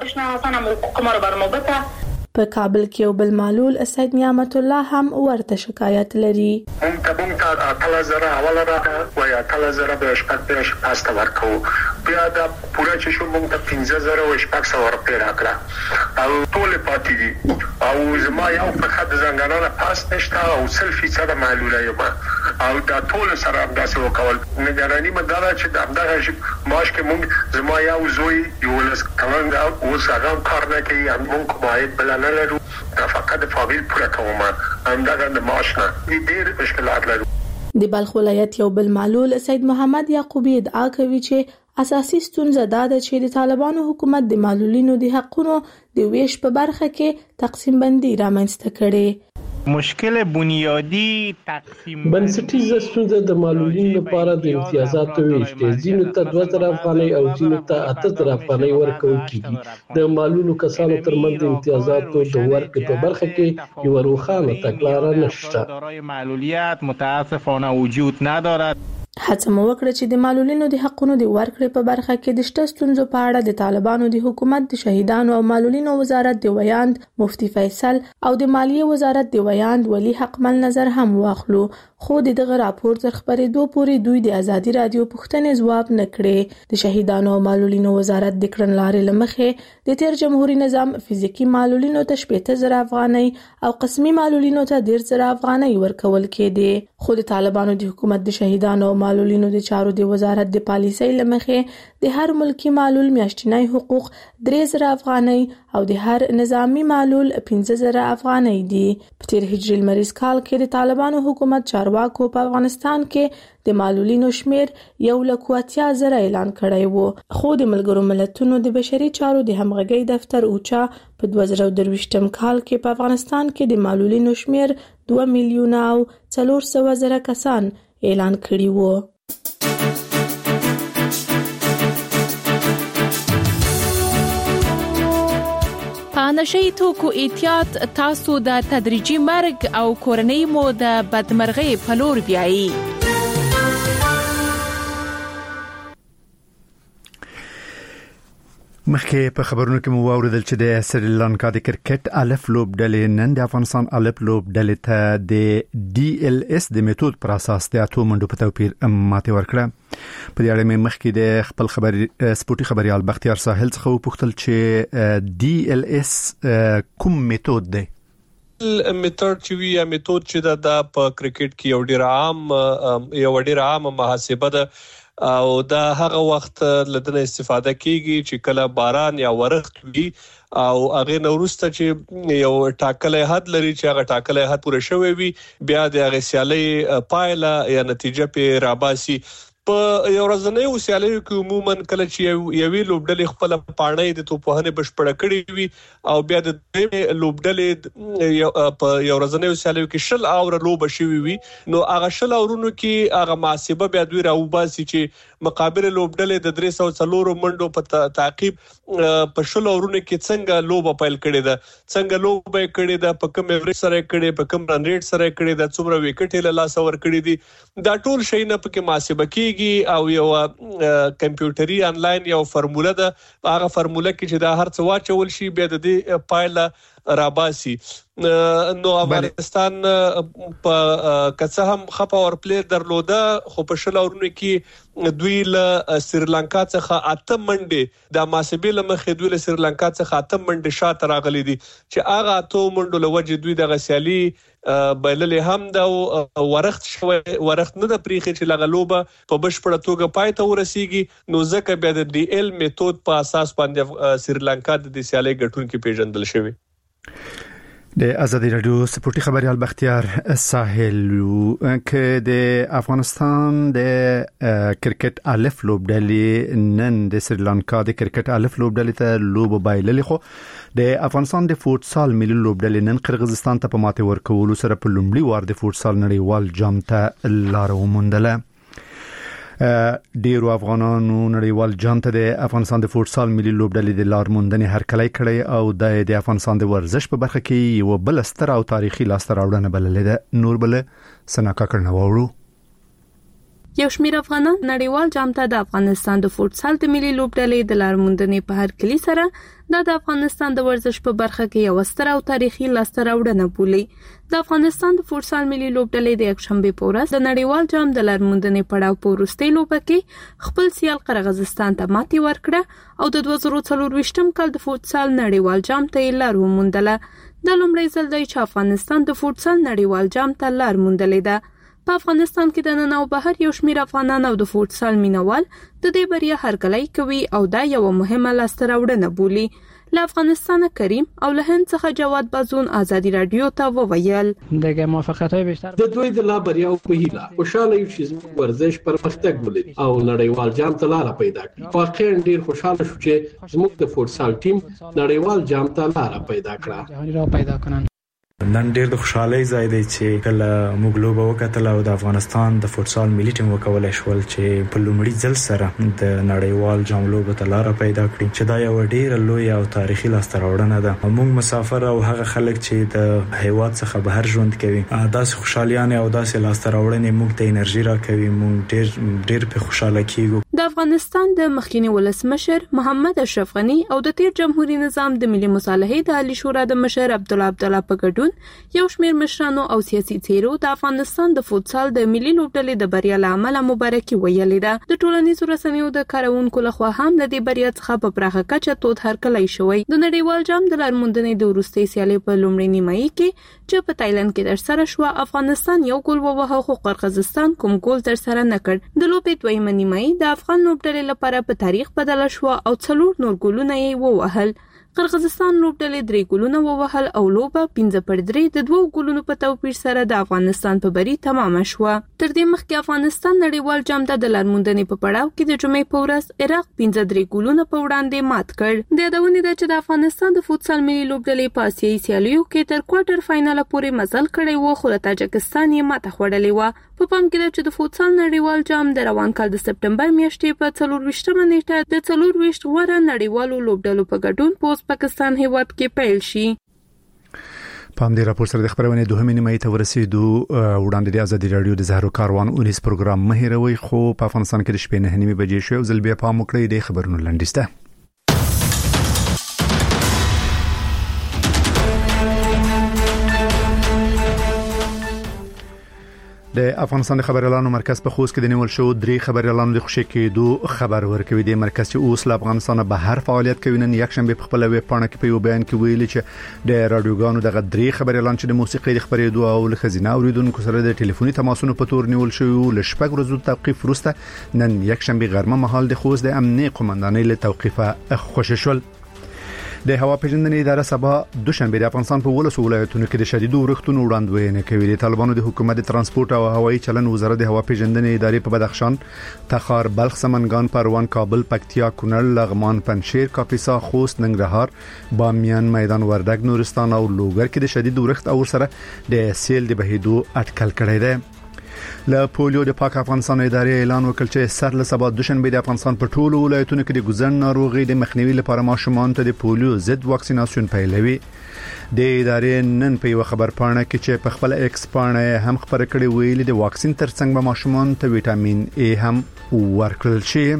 په کابل کې یو بل معلول سید نعمت الله هم ورته شکایت لري. مونږ ته مونږ ته اتل زره حواله راکړه وای اتل زره به شپږ پیش پاسته ورکو بیا دا پوره چې شو مونږ ته پنځه زره او شپږ سوه روپۍ راکړه او ټول پاتې دي او زما یو په خد زنګانانه پاس نشته او سل فیصد معلوله یم او دا ټول سره همداسې وکول. نگرانی مې دا چې د همدغه ماش کې مونږ زما یو زوی یولس کلن اوس هغه کار نه کوي مونږ باید بل نه لرو دا فقط فامیل پوره کوم همدغه د ماش نه ډېر مشکلات لرو. د بلخ ولایت یو بل معلول سید محمد یعقوبی ادعا کوي چې اساسي ستونزه دا ده چې د طالبانو حکومت د معلولینو د حقونو د ویش په برخه کې تقسیم بندي رامنځته کړي. مشکل بنیادی تقسیم بنسټیزه ستونزه د معلولینو لپاره د امتیازاتو ویش دی. ځینو ته دوه زره افغانۍ او ځینو ته اته زره افغانۍ ورکول کیږي. د معلولو کسانو ترمنځ د امتیازاتو د ورکړې په برخه کې یو روښانه تګلاره نشته. دارای معلولیت متاسفانه وجود ندارد. هڅه مو وکړه چې د معلولینو د حقونو د ورکړې په برخه کې د شته ستونزو په اړه د طالبانو د حکومت د شهیدانو او معلولینو وزارت د ویاند مفتی فیصل او د مالیې وزارت د ویاند ولی حق مل نظر هم واخلو. خو دغه راپور تر خبرېدو پورې دوی د ازادي رادیو پوښتنې ځواب نه کړې. د شهیدانو او معلولینو وزارت د کړنلارې لمخې د تیر جمهوریت نظام فزیکی معلولینو ته شپږ زره افغانۍ او قسمي معلولینو ته ډیر زره افغانۍ ورکول کېدې. خو د طالبانو د حکومت د شهیدانو او معلولینو د چارو د وزارت د پالیسۍ لمخې د هر ملکی معلول میاشتنی حقوق درې زره افغانۍ او د هر نظامی معلول پنځه زره افغانۍ دي. په تیر هجري لمریز کال کې د طالبانو حکومت چارواکو په افغانستان کې د معلولینو شمیر یو لک اتیا زره اعلان کړی وو. خو د ملګرو ملتونو د بشري چارو د همغږي دفتر اوچا په دوه زره درویشتم کال کې په افغانستان کې د معلولینو شمیر دوه میلیونه او څلور سوه زره کسان اعلان کړی وو. نشي توکو احتیاط تاسو د تدریجي مرګ او کورنۍ مو د بدمرغۍ په لور بیایي. مخکې په خبرونو کې مو واوریدل چې د سریلانکا د کرکټ الف لوبډلې نن د افغانستان الف لوبډلې ته د ډي ال اس د میتود پر اساس د اتو منډو په توپیر ماته ورکړه. په دې اړه مې مخکې د خپل خبري سپورتي خبريال بختیار ساحل څخه وپوښتل چې ډي ال اس کوم میتود دی؟ میتود چې وی یا میتود چې د په کرکټ کې یو ډیر عام یو ډیر عام محاسبه ده او دا هغه وخت لدنه استفاده کیږي چې کله باران یا ورښت وي او هغه نورسته چې یو ټاکلې حد لري چې هغه ټاکلې حد پوره شوی وي بیا د هغه سیالي پایله یا نتیجه په راباسي. په یو ورځنۍ وسیالو کې عموما کله چې یوې لوبډلې خپل پاڼې د توپوهنې بشپړه کړې وي او بیا د دې لوبډلې په یو ورځنۍ وسیالو کې شل اور لوب شوی وي نو هغه شل اورونو کې هغه محاسبه بیا دوی راوباسي چې مقابل لوبډلې د درې سوه څلور منډو په تعقیب په شل اورونو کې څنګه لوب پیل کړي ده څنګه لوب کړي ده په کوم ایوریج سره کړي په کوم رن ریټ سره کړي ده څومره وکټ له لاس ور کړي دي دا ټول شي نه پکې محاسبه کیږي او یو کمپیوټري انلاین یو فرموله ده هغه فرموله کې چې دا هر څه واچول شي بیا د دې پایله راباسي. نو افغانستان په کڅه هم خپه اور پلیر درلوده خو په شل اورونو کې دوی له سریلانکا څخه اته منډه د محاسبې لمخې دوی له سریلانکا څخه اته منډه شاته راغلي دي چې هغه اته منډو لوجه دوی د غسیالي بللې هم دا ورښت شوی ورښت نه د پریخي چې لغلوبه په بشپړه توګه پای ته ورسیږي نو ځکه بیا د ډي ال میتود په اساس باندې سریلانکا د سیالي ګټونکو پیژندل شوی. د ازادي رادیو سپورتي خبريال بختیار ساحل کې د افغانستان د کرکټ الف لوبډلې نن د سریلانکا د کرکټ الف لوبډلې ته لوب بایللې خو د افغانستان د فوتسال ملي لوبډلې نن قرغیزستان ته په ماته ورکولو سره په لومړي وار د فوتسال نړیوال جام ته لار وموندله. ډیرو افغانانو نړیوال جام ته د افغانستان د فوتسال ملي لوبډلې د لار موندنې هرکلی کړی او د افغانستان د ورزش په برخه کې یو بل ستر او تاریخي لاسته راوړنه بللې ده. نور بل سناکا کړنه وورو. یو شمېر افغانان نړیوال جام ته د افغانستان د فوتسال د ملي لوبډلې د لار موندنې په هرکلی سره دا د افغانستان د ورزش په برخه کې یو ستر او تاریخي لاسته راوړنه بولي. د افغانستان د فوتسال ملي لوبډلې د یکشنبه په ورځ د نړیوال جام د لار موندنې پړاو په وروستۍ لوبه کې خپل سیال قرغیزستان ته ماتې ورکړه او د دوه زره څلورویشتم کال د فوتسال نړیوال جام ته لار وموندله. د لومړي ځل دی چې افغانستان د فوتسال نړیوال جام ته لار موندلې ده. په افغانستان کې د نن او بهر یو شمېر افغانان او د فوتسال مینوال د دې بریا هرکلی کوي او دا یو مهمه لاسته راوړنه بولي. له افغانستان کریم او له هند څخه جواد بازون ازادي رادیو ته وویل دغه موافقت‌های بیشتر د دوی د لا بریا او په هیله خوشاله یو چې ورزش پرمختګ ولري او نړیوال جام ته لار پیدا کړي. واقعا ډیر خوشاله شو چې زموږ د فوتسال ټیم نړیوال جام ته لار پیدا کړه. جهاني را پیدا کړي. نن ډیر د خوشحالۍ ځای دی چې کله موږ لوبه وکړه او د افغانستان د فوتسال ملي ټیم وکولای شول چې په لومړي ځل سره د نړیوال جام لوبه ته لار پیدا کړي چې دا یو ډیر لوی او تاریخي لاسته راوړنه ده. موږ مسافر او هغه خلک چې د هیواد څخه بهر ژوند کوي داسې خوشحالیانه او داسې لاسته راوړنې موږ ته انرژي راکوي. موږ ډیر ډیر په خوشاله کیږو. د د افغانستان د مخکینی ولسمشر محمد اشرف غنی او د تیر جمهوریت نظام د ملي مصالحې د عالی شورا د مشر عبد الله عبد الله په ګډون یو شمېر مشرانو او سیاسي څیرو د افغانستان د فوتسال د ملي لوبډلې د بریا لامل مبارکي ویلې ده. د ټولنیزو رسنیو د کارونکو لخوا هم د دې بریا څخه په پراخه کچه تود هرکلی شوی. د نړیوال جام د لارموندنې د وروستۍ سیالۍ په لومړۍ نیمایي کې چې په تایلند کې ترسره شوه، افغانستان یو ګول ووهه خو قرقیزستان کوم ګول ترسره نه کړ. د لوبې دویمه نیمایي د افغان لوبډلې لپاره په تاریخ بدله شوه او څلور نور ګولونه یې ووهل. قرقیزستان لوبډلې درې ګولونه ووهل او لوبه پنځه پر درې د دوو ګولونو په توپیر سره د افغانستان په بری تمامه شوه. تر دې مخکې افغانستان نړیوال جام ته د لارموندنې په پړاو کې د جمعې په ورځ عراق پنځه درې ګولونه په وړاندې مات کړ. د یادونې ده چې د افغانستان د فوتسال ملي لوبډلې په آسیایي سیالیو کې تر کوارټر فاینل پورې مزل کړی و، خو د تاجکستان یې ماته خوړلې وه. په پام کې ده چې د فوتسال نړیوال جام د روان کال د سپټمبر میاشتې په څلور ویشتمه نیټه د څلور ویشت غوره نړیوالو لوبډلو په ګډون په پاکستان هیواد کې پیل شي. په همدې راپور سره د خبرونې دوهمې نیمایي ته ورسېدو. وړاندې د ازادي رادیو د زهرو کاروان اونیس پروګرام مه هېروئ، خو په افغانستان کې د شپې نه نیمې بجې شوې او ځل بیا پام وکړئ د خبرونو لنډیز ته. د افغانستان د خبريالانو مرکز په خوست کې د نیول شو درې خبريالانو د خوشي کېدو خبر ورکوي. د مرکز چې اوس له افغانستان بهر فعالیت کوي نن یک شنبه په خپل ویب پاڼه کې په یو بیان کې ویلي چې د رادیوګانو د درې خبريالان چې د موسیقي د خبرېدو او له خزینه اوریدونکو سره د ټلیفوني تماسونو په تور نیول شو ل شپږ ورځې توقيف وروسته نن یک شنبه غرمه مهال د خوست د امنیت قومندانۍ له توقيفه خوشی شول. د هوا پیژندنې اداره سبا دوشنبه د افغانستان په ولسو ولایتونو کې د شدید اورښتونو وړاندوینه کوي. د طالبانو د حکومت ترانسپورت او هوایي چلن وزارت د هوا پیژندنې ادارې په بدخشان، تخار، بلخ، سمنګان، پروان، کابل، پکتیا، کونړ، لغمان، پنجشیر، کاپیسا، خوست، ننګرهار، بامیان، میدان وردګ، نورستان او لوګر کې د شدید اورښت او سره د سیل د بهیدو اټکل کړی دی. له پولیو د پاک افغانستان ادارې اعلان وکړ چې سر له سبا دوشنبه د افغانستان په ټولو ولایتونو کې د ګوزن ناروغي د مخنیوي لپاره ماشومان ته د پولیو ضد واکسیناسیون پیلوي. د ادارې نن په یو خبر پاڼه کې چې په خپل ایکس پاڼه هم خبره کړې ویلي د واکسین ترڅنګ به ماشومان ته وټامین ای هم ورکړل شي.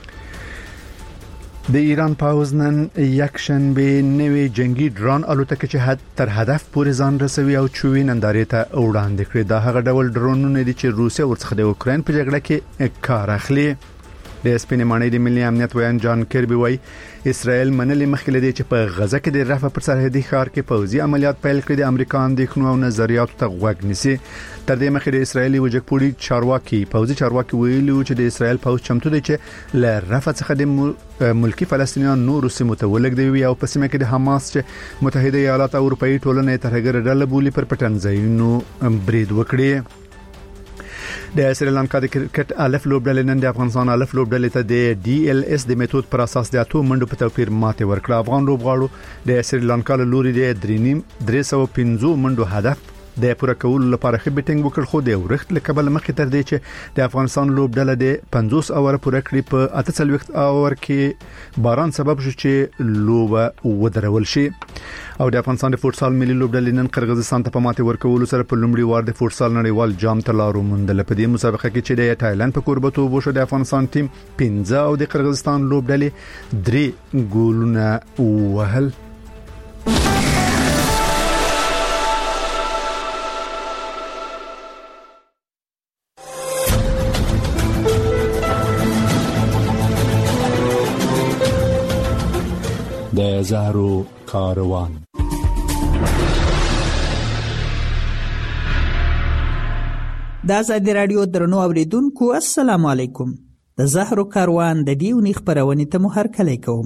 د ایران پاوز نن یک شنبه نوې جنگي ډرون الوتکه چې حد تر هدف پورې ځان رسوي او چوي نندارې ته وړاندې کړې. دا هغه ډول ډرونونه دي چې روسیا ورڅخه د اوکرين په جګړه کې کار اخلي. د سپینمانې د ملي امنیت ویان جان کربي وایي اسرائیل منلې مخکې لدی چې په غزه کې د رفح پر سرحدي ښار کې پوځي عملیات پیل کړي. د امریکا اندېښنو او نظریاتو ته غوږ نیسي. تر دې مخکې د اسرایلی وجګپوړي چارواکي پوځي چارواکي ویلي چې د اسرائیل پوځ چمتو دی چې له رفح څخه د ملکی فلسطینیان نور سیمو ته ولګوي او په سیمه کې د حماس چې متحده ایالات او اروپאי ټولنې ترهګر ډله بولی پر پټنځایونو برید وکړي. د سریلانکا د کرکټ الف لوبډلې نن د افغانستان الف لوبډلې ته د ډي ال اس د میتود پر اساس د اتو منډو په توپیر ماته ورکړه. افغان لوبغاړو د سریلانکا له لوري د درینیم درې سوه پنځه منډو هدف د پوره کولو لپاره خې بیټینګ وکړ، خو د ورښت له کبل مخې تر دې چې د افغانستان لوبډله د پنځوس اوور پوره کړی په اته څلوېښت اوور کې باران سبب شو چې لوبه ودرول شي. او د افغانستان د فوتسال ملي لوبډلې نن قرغیزستان ته په ماته ورکولو سره په لومړي وار د فوتسال نړیوال جام ته لار وموندله. په دې مسابقه کې چې د تایلند په کوربتوب وشو د افغانستان ټیم پنځه او د قرغیزستان لوبډلې درې ګولونه وهل. د زهرو کاروان د ازادي رادیو درنو اوریدونکو السلام علیکم. د زهرو کاروان د دیونی خبرونه ته مو هرکلی کوم.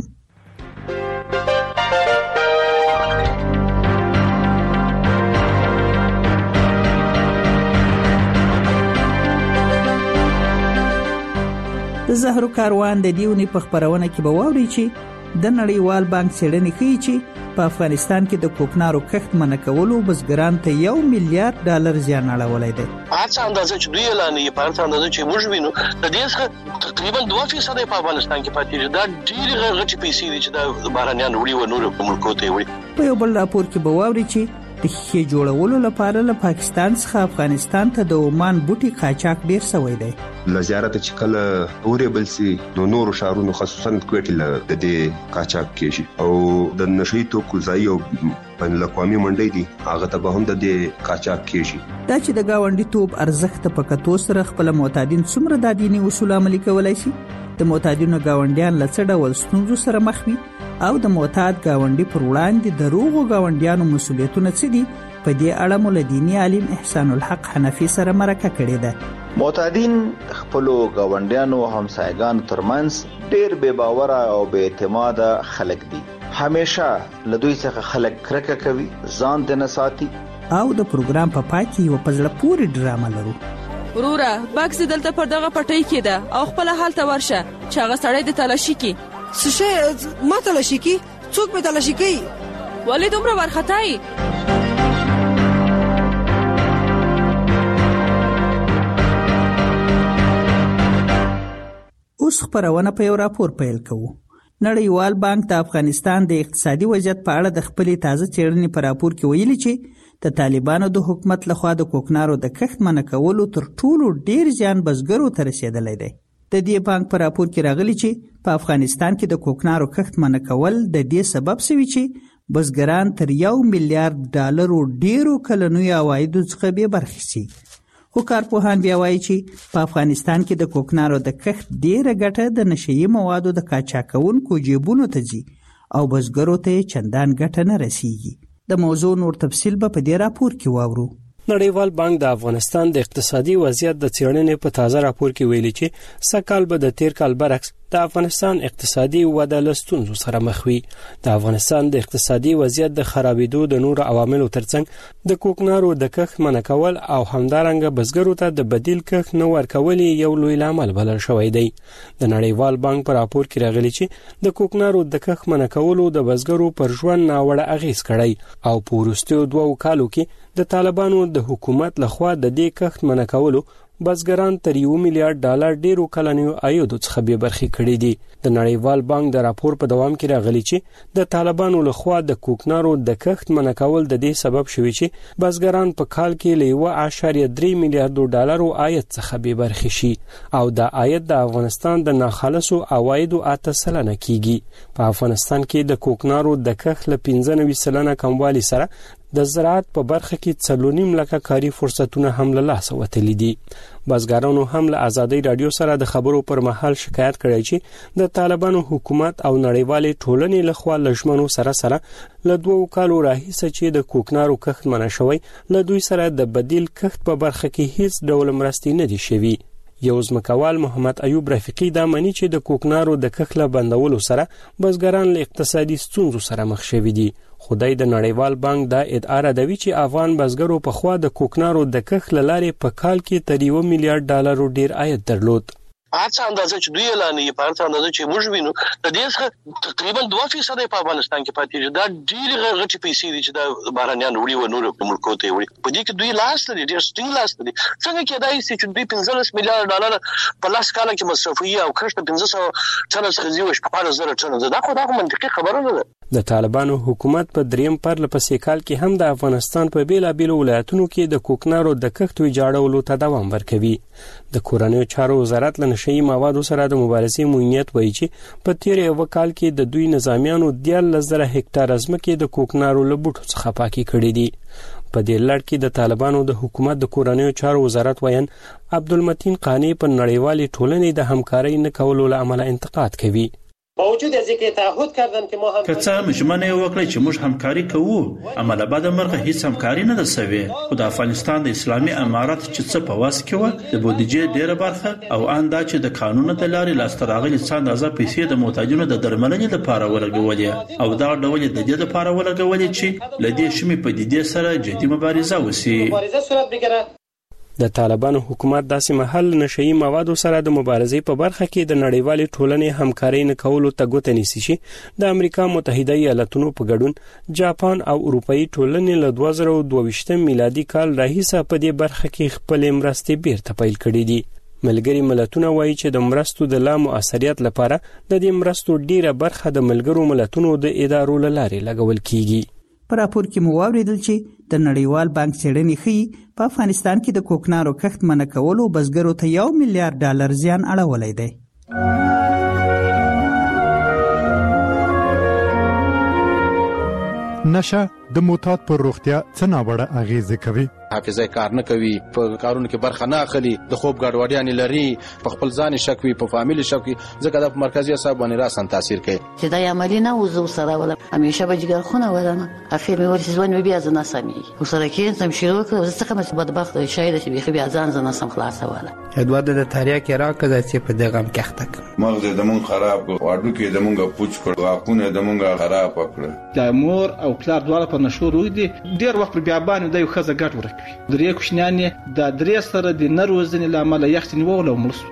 د زهرو کاروان د دیونی په خبرونه کې به واوري چې د نړیوال بانک څېړنې ښیي چې په افغانستان کې د کوکنارو کښت منع کولو بزګران ته یو میلیارډ ډالر زیان اړولی دی. هڅه اندازه چې دوی اعلان یې په هڅه اندازه چې موږ وینو د دې څخه تقریبا دوه فیصد په افغانستان کې پاتې دي. دا ډېرې غټې پیسې دي چې د بهرنیانو وړي و نور په ملکو ته وړي. په یو بل راپور کې به واوري چې د ښې جوړولو لپاره له پاکستان څخه افغانستان ته د عمان بوټي قاچاق ډیر شوی دی. ل زیارت چې کله اورېبل سي نو نور شهرونو خصوصا کوټ له د دې قاچاق کېږي او د نشئی توکو ځای او بین الاقوامي منډي دي هغه ته به هم د دې قاچاق کېږي. دا چې د گاونډي توپ ارزښت په کتو سره خپل معتادین څومره د دیني اصول عملي کولای شي، د معتادینو گاونډیان له څه ډول ستونزو سره مخ وي او د معتاد گاونډي پر وړاندې د روغو گاونډیانو مسولیتونه څه دي، په دې اړه مول دیني عالم احسان الحق حنفي سره مرکه کړې ده. معتادین خپل گاونډیانو همسایګانو ترمنځ ډېر بے باور او بے اعتماد خلک دي. همیشه له دوی څخه خلک کرکه کوي، ځان د نساتی. او د پروګرام په پای کې یو پزړه پوری ډرامه لرو. ورورا باکس دلته پر دغه پټۍ کې ده او خپل حال ته ورشه چې هغه سړی د تلاشي کې. سشه ما تلاشي کې څوک به تلاشي کوي؟ ولی دومره ورختای؟ اوس خبرونه په یو راپور پیل کوو. نړیوال بانک د افغانستان د اقتصادي وضعیت په اړه د خپلې تازه څېړنې په راپور کې ویلي چې د طالبانو د حکومت لخوا د کوکنارو د کښت منع کولو تر ټولو ډیر زیان بزګرو ته رسیدلی دی. د دې بانک په راپور کې راغلي چې په افغانستان کې د کوکنارو کښت منع کول د دې سبب شوی چې بزګران تر یو میلیارډ ډالرو ډیرو کلنیو عوایدو څخه بې برخې شي. خو کارپوهان بیا وایي چې په افغانستان کې د کوکنارو د کښت ډیره ګټه د نشئی موادو د قاچاقونکو جیبونو ته ځي او بزګرو ته چندان ګټه نه رسیږي. د موضوع نور تفصیل به په دې راپور کې واورو. نړیوال بانک د افغانستان د اقتصادي وضعیت د څېړنې په تازه راپور کې ویلي چې سږ به د تیر کال برعکس د افغانستان اقتصادي وده له ستونزو سره مخ وي. د افغانستان د اقتصادي وضعیت د خرابېدو د نورو عواملو ترڅنګ د کوکنارو د کښت منع کول او همدارنګه بزګرو ته د بدیل کښت نه ورکول یو لوی لامل بلل شوی دی. د نړیوال بانک په راپور کې راغلي چې د کوکنارو د کښت منع کولو د بزګرو پر ژوند ناوړه اغیز کړی او په وروستیو دوو کالو کې د طالبانو د حکومت لخوا د دې کښت منع کولو بزګران تر یو میلیارډ ډالر ډیرو کلنیو عایدو څخه بې برخې کړي دي. د نړیوال بانک د راپور په دوام کې راغلي چې د طالبانو لخوا د کوکنارو د کښت منع کول د دې سبب شوی چې بزګران په کال کې له یو اعشاریه درې میلیارډ ډالرو عاید څخه بې برخې شي او د عاید د افغانستان د ناخالصو عوایدو اته سلنه کیږي. په افغانستان کې د کوکنارو د کښت له پنځه نوي سلنه کموالي سره د زراعت په برخه کې څلورنیم لکه کاري فرصتونه هم له لاسه وتلي دي. بزګرانو هم له ازادي رادیو سره د خبرو پر مهال شکایت کړی چې د طالبانو حکومت او نړیوالې ټولنې لخوا لژمنو سره سره له دوو کالو راهیسه چې د کوکنارو کښت منع شوی له دوی سره د بدیل کښت په برخه کې هیڅ ډول مرستې نه دي شوي. یو ځمکوال محمد ایوب رفیقی دا مانی چې د کوکنارو د کښت له بندولو سره بزګران له اقتصادي ستونزو سره مخ شوي دي. خدای د نړیوال بانک دا ادعا ردوي چې افغان بزګرو په خوا د کوکنارو د کښت لارې په کال کې تر یو میلیارډ ډالرو ډیر عاید درلود. هڅه اندازه چې دوی اعلان یې په هڅه اندازه چې موږ وینو د دې څخه تقریبا دوه فیصد په افغانستان کې پاتې دي. دا ډېر غټي پیسې دي چې د بهرنیان وړي و نور په ملکو ته وړي. په دې کې دوی لاس لري، ډېر ستینګ لاس لري. څنګه کېدای شي چې دوی پنځلس میلیارډ ډالر په لاس کال کې مصرفوي او کښت پنځه سوه ټنه څخه زیات شپږ زره ټنه. دا خو دا منطقي خبره نه ده. د طالبانو حکومت په دریم پرله پسې کال کې هم د افغانستان په بیلابیلو ولایتونو کې د کوکنارو د کښت ویجاړولو ته دوام ورکوي. د کورنیو چارو وزارت له نشئی موادو سره د مبارزې موینیت وایي چې په تیر یو کال کې د دوی نظامیانو دیارلس زره هکټار ځمکې د کوکنارو له بوټو څخه پاکي کړې دي. په دې لړ کې د طالبانو د حکومت د کورنیو چارو وزارت وایي عبدالمتین قانی په نړیوالې ټولنې د همکارۍ نه کولو له امله انتقاد کوي. باوجود از اینکه تعهد کردن که ما هم که څه مجمنه وکړي چې موږ همکاري کوو، عمله بعد مرغه هیڅ همکاري نه ده سوي. خو د افغانستان د اسلامي امارات چې څه په واس کې و د بودیجې ډیره برخه او ان دا چې د قانون د لارې لاسته راغلي څه اندازه پیسې د محتاجینو د درملنې لپاره ولګولې او دا ډول د دې لپاره ولګولې چې لدې شمې په دې سره جدي مبارزه وسی. مبارزه صورت بگیره. د طالبانو حکومت داسې محل نشئی موادو سره د مبارزې په برخه کې د نړیوالې ټولنې همکارۍ نه کولو ته ګوته نیسي چې د امریکا متحده ایالاتونو په ګډون جاپان او اروپאי ټولنې له دوه زره دوه ویشتم میلادي کال راهیسه په دې برخه کې خپل مرستې بیرته پیل کړې دي. ملګری ملتونه وایي چې د مرستو د لا مؤثریت لپاره د دې مرستو ډیره برخه د ملګرو ملتونو د ادارو له لارې لګول کیږي. په راپور کې مو واوریدل چې د نړیوال بانک څېړنې ښیي په افغانستان کې د کوکنارو کښت منع کولو بزګرو ته یو میلیارډ ډالر زیان اړولی دی. نشه د معتاد پر روغتیا څه ناوړه اغیزې کوي. حافظه کار نه کوي، په کارونو کې برخه نه اخلي، د خوب ګډوډیانې لري، په خپل ځان شک وي، په فامیل شک وي، ځکه دا په مرکزي اعصاب باندې راسن تاثیر کوي. چې دا عملی نه وزو سره ولا همیشه به جګر خونه ولنه اخر مې ورسې ځوان بیا ځنه سمي او سره کې سم شروع کړ زه څنګه مې بدبخت وي شاید چې بیا بیا ځان ځنه سم خلاص ولا ادوار د تاریا کې راکړه چې په دغه ام کېختک مغز د مون خراب واډو کې د مونږه پوچ کړ واکونه د مونږه خراب کړ. د مور او پلار دواړه په نشو روي دي ډیر وخت پر بیا باندې د یو خزه ګټ ورکوي. درې کوشنیان د درې سره د نروزنې لامل یخت نیول او ملس.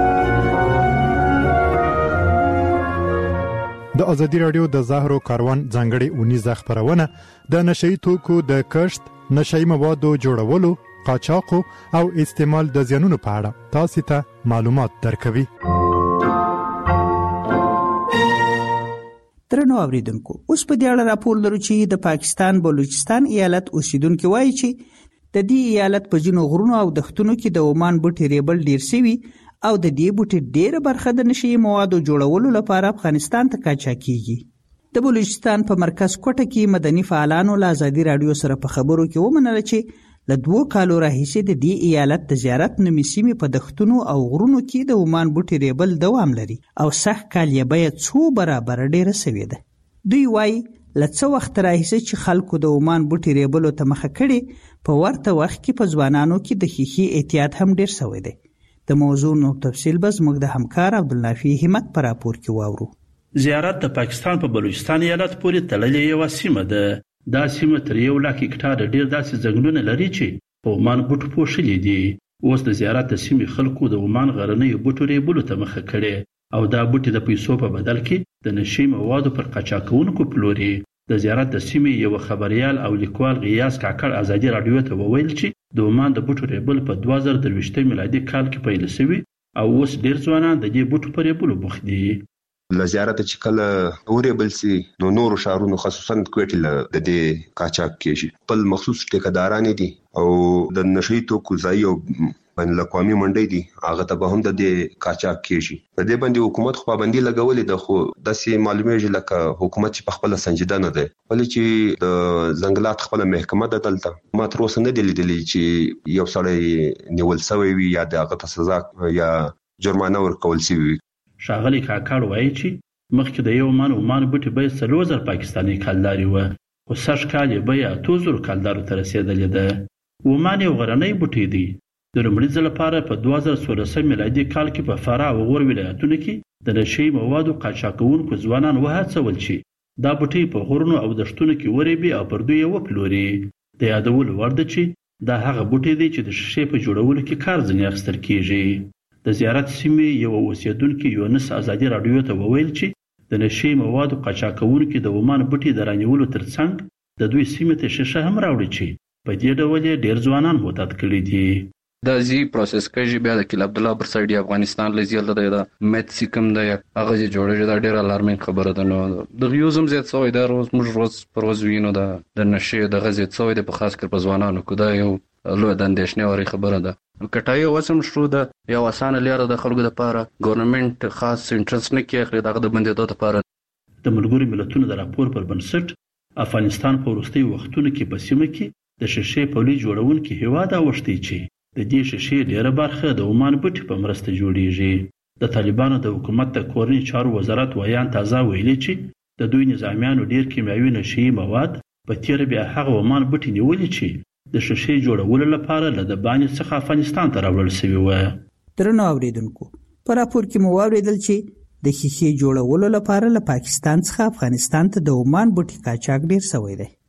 د ازادي رادیو د زهرو کاروان ځانګړي اونیزه خبرونه د نشئی توکو د کښت، نشئی موادو جوړولو، قاچاق او استعمال د زیانونو په اړه تاسو ته معلومات درکوي. درنو اوریدونکو، اوس په دې اړه راپور لرو چې د پاکستان بلوچستان ایالت اوسیدونکو وایي چې د دې ایالت په ځینو غرونو او دښتونو کې د عمان بوټي ریبل ډیر سوي او د دې بوټي ډیره برخه د نشئی موادو جوړولو لپاره افغانستان ته کاچا کیږي. د بلوچستان په مرکز کوټه کې مدني فعالانو له ازادي رادیو سره په خبرو کې ومنل چې له دوه کالو راهیسې د دې ایالت د زیارت نومي سیمې په دښتونو او غرونو کې د عمان بوټي ریبل دوام لري او سخت کال یې بیه څو برابر ډیره سوي ده. دوی وایي له څه وخت راهیسې چې خلکو د عمان بوټي ریبلو ته مخه کړي په ورته وخت کې په ځوانانو کې د خیخي احتیاط هم ډیر سوی دی. د موضوع نو تفصیل به زموږ د همکار عبدالنافی همت پر راپور کې واورو. زیارت د پاکستان په بلوچستان ایالت پورې تړلې یو سیمه ده. دا سیمه تر یو لک هکټار ډیر داسې ځنګلونه لري چې په عمان بوټو پوښلي دي. اوس د زیارت د سیمې خلکو د عمان غرنیو بوټو ریبلو ته مخه کړي او دا بوټي د پیسو په بدل کې د نشئی موادو پر قاچاقونکو پلوري. د زیارت د سیمې یو خبريال او لیکوال غیاث کاکړ ازادي رادیو ته وویل چې د عمان د بوټو ریبل په دوه زره درویشت میلادي کال کې پیل شوی او اوس ډیر ځوانان د دې بوټو په ریبلو بوخت دي. ل زیارت چې کله اوریبل سي نو نور شهرونو خصوصا کوټل د دې قاچاق کېږي په مخصوص ټیکداران دي او د نشئی توکو ځای او بین الاقوامي منډي دي هغه ته به هم د دې قاچاق کېږي. په دې باندې حکومت خو باندې لګولې د خو د سي معلومه لکه حکومت چې په خپل سنجیده نه ده ولې چې د ځنګلات خپل محکمه د دلته ما تر اوسه نه دی لیدلې چې یو سړی نیول شوی وي یا د هغه سزا یا جرمانه ورکول شي. شاغلی کاکړ وایي چې مخکې د یو مان عمان بوټي بیه څلور زره پاکستاني کالداري وه خو سږ کال یې بیه اتو زرو کالدارو ته رسېدلې ده. عمان یو غرنی بوټی دی. د لومړي ځل لپاره په دوه زره څوارلسم میلادي کال کې په فراه او غور ولایتونو کې د نشئی موادو قاچاقونکو ځوانان وهڅول چې دا بوټي په غرونو او دښتونو کې ورېبي او پر دوی یې وپلوري. د یادولو وړ ده چې دا هغه بوټی دی چې د شیشې په جوړولو کې کار ځینې اخیستل کېږي. د زیارت سیمې یو اوسیدونکي یونس ازادي رادیو ته وویل چې د نشئی موادو قاچاقونکو د عمان بوټي د رانیولو ترڅنګ د دوی سیمې ته شیشه هم راوړي چې په دې ډول یې ډیر ځوانان معتاد کړي دي. دا زی پروسس کوي بیا د کله عبد الله پر سایډ افغانستان لزیل د مت سیکم د هغه جوړه دا ډیر الارمین خبره ده. نو د یوزم زیات سوې دا روز موږ روز پر روز وینو دا د نشئی د غزې سوې د په خاص کر په ځوانانو کو دا یو لوی د اندېښنې اوري خبره ده. کټای وسم شروع ده یو اسانه لاره د خلکو لپاره ګورنمنت خاص انټرست نه کوي دغه د بندیدو لپاره. د ملګرو ملتونو د راپور پر بنسټ افغانستان په وروستي وختونو کې په سیمه کې د شیشې پولي جوړونکو هیواد اوښتي چې د دې شیشې ډیره برخه د عمان بوټي په مرسته جوړیږي. د طالبانو د حکومت د کورني چارو وزارت ویان تازه ویلي چې د دوی نظامیانو ډیر کیمیاوي نشئی مواد په تیر بیا هغه عمان بوټي نیولې چې د شیشې جوړولو لپاره له د باندې څخه افغانستان ته راوړل شوی و. درنو اوریدونکو، په راپور کې مو واوریدل چې د شیشې جوړولو لپاره له پاکستان څخه افغانستان ته د عمان بوټي قاچاق ډیر شوی دی.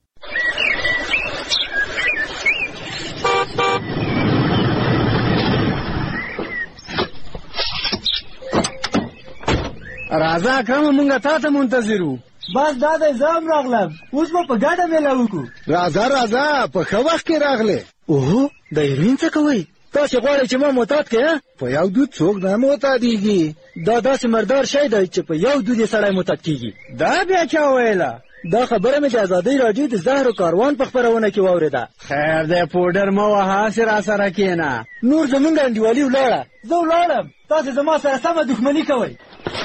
راځه اکرم مونږه تا ته منتظر وو. بس دا د زام راغلم اوس به په ګډه میله وکړو. راځه راځه په ښه وخت کې راغلې. اوهو د هیروین څه کوئ؟ تاسې غواړئ چې ما معتاد کړې؟ په یو دود څوک نه معتادېږي. دا داسې مردار شی دی چې په یو دود یې سړی معتاد کېږي. دا بیا چا ویله؟ دا خبره مې د ازادۍ راډیو د زهرو کاروان په خپرونه کې واورېده. خیر دی پوډر مه وهه، هسې راسره کښېنه. نور زمونږ انډیوالي ولاړه. زه ولاړم، تاسې زما سره سمه دښمني کوئ.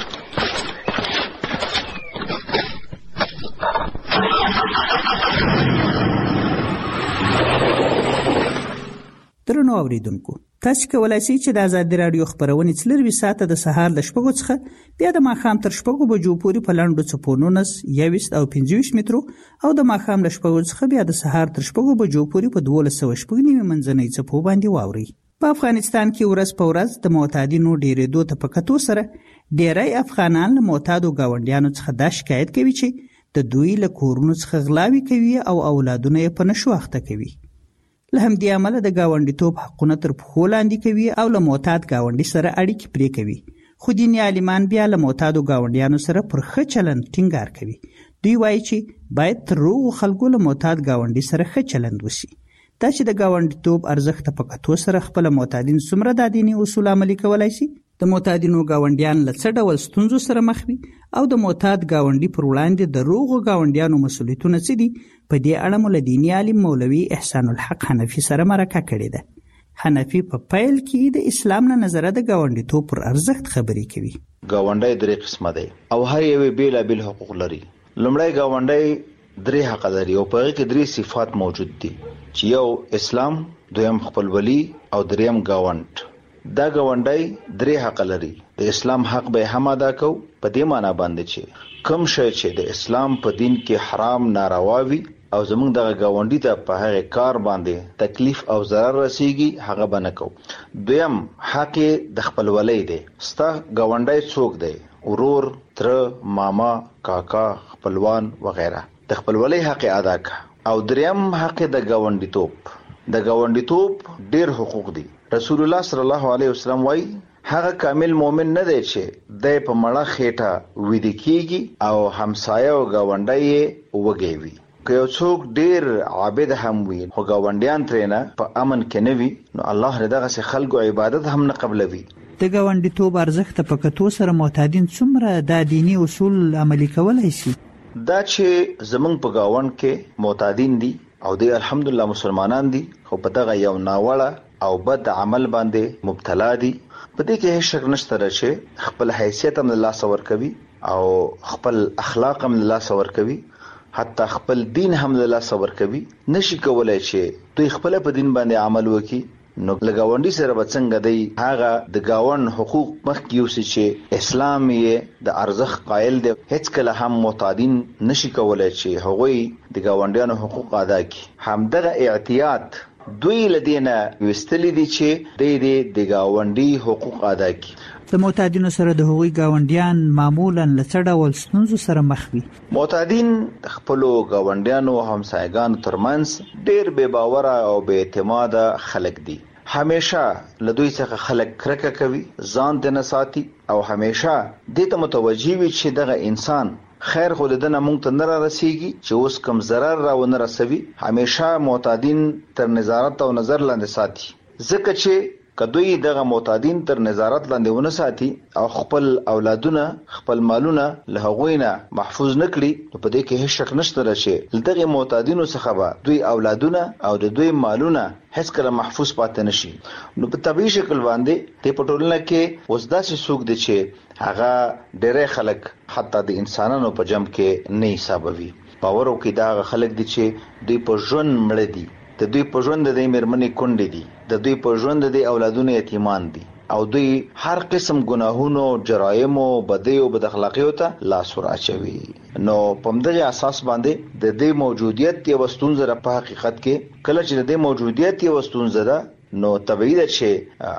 درنو اوریدونکو، تاسو کولای شئ چې د ازادي راډیو خبرونه څلروي ساعته د سهار ل شپږو څخه بیا د ماښام تر شپږو بجو پورې په لاندو څپو نولس، یوویشت او پنځه ویشت مترو او د ماښام ل شپږو څخه بیا د سهار تر شپږو بجو پورې په دولس سوه شپږ نوي منځنۍ څپو باندې واورئ. په افغانستان کې ورځ په ورځ د معتادینو ډېرېدو ته په کتو سره ډېری افغانان له معتادو ګاونډیانو څخه دا شکایت کوي چې د دوی له کورونو څخه غلاوې کوي او اولادونه یې په نشو اخته کوي. له همدې امله د ګاونډیتوب حقونه تر پښو لاندې کوي او له معتاد ګاونډي سره اړیکې پرې کوي. خو دیني عالمان بیا له معتادو ګاونډیانو سره پر ښه چلند ټینګار کوي. دوی وایي چې باید تر روغو خلکو له معتاد ګاونډي سره ښه چلند وشي. دا چې د ګاونډیتوب ارزښت په کتو سره خپل معتادین څومره د دیني اصول عملي کولای شي، د معتادینو ګاونډیان له څه ډول ستونزو سره مخ وي او د معتاد ګاونډي پر وړاندې د روغو ګاونډیانو مسؤلیتونه څه دي، په دې اړه مو له دیني عالم مولوي احسان الحق حنفي سره مرکه کړې ده. حنفي په پیل کې د اسلام نه نظره د ګاونډیتوب پر ارزښت خبرې کوي. ګاونډي درې قسمه دي او هر یو بیلابیل حقوق لري. لومړی ګاونډي درې حق لري او په هغه کې درې صفات موجود دي چې یو اسلام، دویم خپلولي او دریم گاوند. دا گاونډي درې حق لري. د اسلام حق به هم ادا کو په دې معنی باندې چې کوم شی چې د اسلام په دین کې حرام ناروا وي او زمونږ دغه گاونډي ته په هغه کار باندې تکلیف او ضرر رسیږي هغه بنه کو. دویم حق د خپلولي دی. ستا گاونډي څوک دی؟ ورور، تر، ماما، کاکا، خپلوان وغیرہ. د خپلولي حق ادا کا. او دریم حق د گاونډیتوب. د گاونډیتوب ډیر حقوق دي. رسول الله صلی الله علیه وسلم وایي هغه کامل مؤمن نه دی چې د په مړه خېټه ویده کیږي او همسایه او گاونډي وږي وي. که یو څوک ډیر عابد هم وي خو گاونډیان ترېنه په امن کې نه وي نو الله دغه سه خلکو عبادت هم نه قبلوي. د ګاونډیتوب ارزښت په کتو سره معتادین څومره د دینی اصول عملي کولای شي؟ دا چې زمونږ په گاوند کې معتادین دي او د الحمدلله مسلمانان دي خو په دغه یو ناوړه او بد عمل باندې مبتلا دي. په دې کې هیڅ شک نشته چې خپل حیثیت هم الله سور کوي او خپل اخلاق هم الله سور کوي، حتی خپل دین هم الله سور کوي. نشي کولای چې دوی خپل په دین باندې عمل وکړي نو لګاونډي سره بڅنګ دی هغه د گاوند حقوق مخکې یوسي چې اسلام یې د ارزښت قائل دی. هیڅ کله هم معتادین نشي کولای چې هغوی د گاونډیانو حقوق ادا کړي. همدغه اعتیاد دوی لدینه وستلی دي چې د دې د گاونډي حقوق ادا کړي. د معتادینو سره د هغوی گاونډیان معمولا له څه ډول ستونزو سره مخ وي؟ معتادین خپل گاونډیانو او همسایګانو ترمنځ ډېر بے باور او بے اعتماد خلک دي. همیشه له دوی څخه خلک کرکه کوي، ځان ته نه ساتي او همیشه دې ته متوجي وي چې دغه انسان خیر خو دنه مونږ ته نه رسیږي چې اوس کم ضرر را ونه رسوي. همیشه معتادین تر نظارت او نظر لاندې ساتي، ځکه چې کدوې دغه معتادین تر نظارت لاندې ونه ساتي او خپل اولادونه خپل مالونه له هغوینه محفوظ نکړي نو په دې کې هیڅ شک نشته چې دغه معتادینو څخه به دوی اولادونه او د دوی مالونه هیڅ کله محفوظ پاتې نشي. نو په طبيعي شکل باندې د پټولنه کې اوس داسې څوک دي چې هغه ډېر خلک حتی د انسانانو په جمع کې نه حسابوي. باور وکړي دا خلک دي چې دوی په ژوند مړ دي، د دوی په ژوند د میرمنې کونډې دي، د دوی په ژوند د اولادونو یتیمان دي او دوی هر قسم ګناهونو، جرایم او بدیو بد اخلاقیو ته لاس ورچوي. نو په دغه اساس باندې د دې موجودیت یو ستونزه په حقیقت کې کله چې د دې موجودیت یو ستونزه ده نو طبيعي ده چې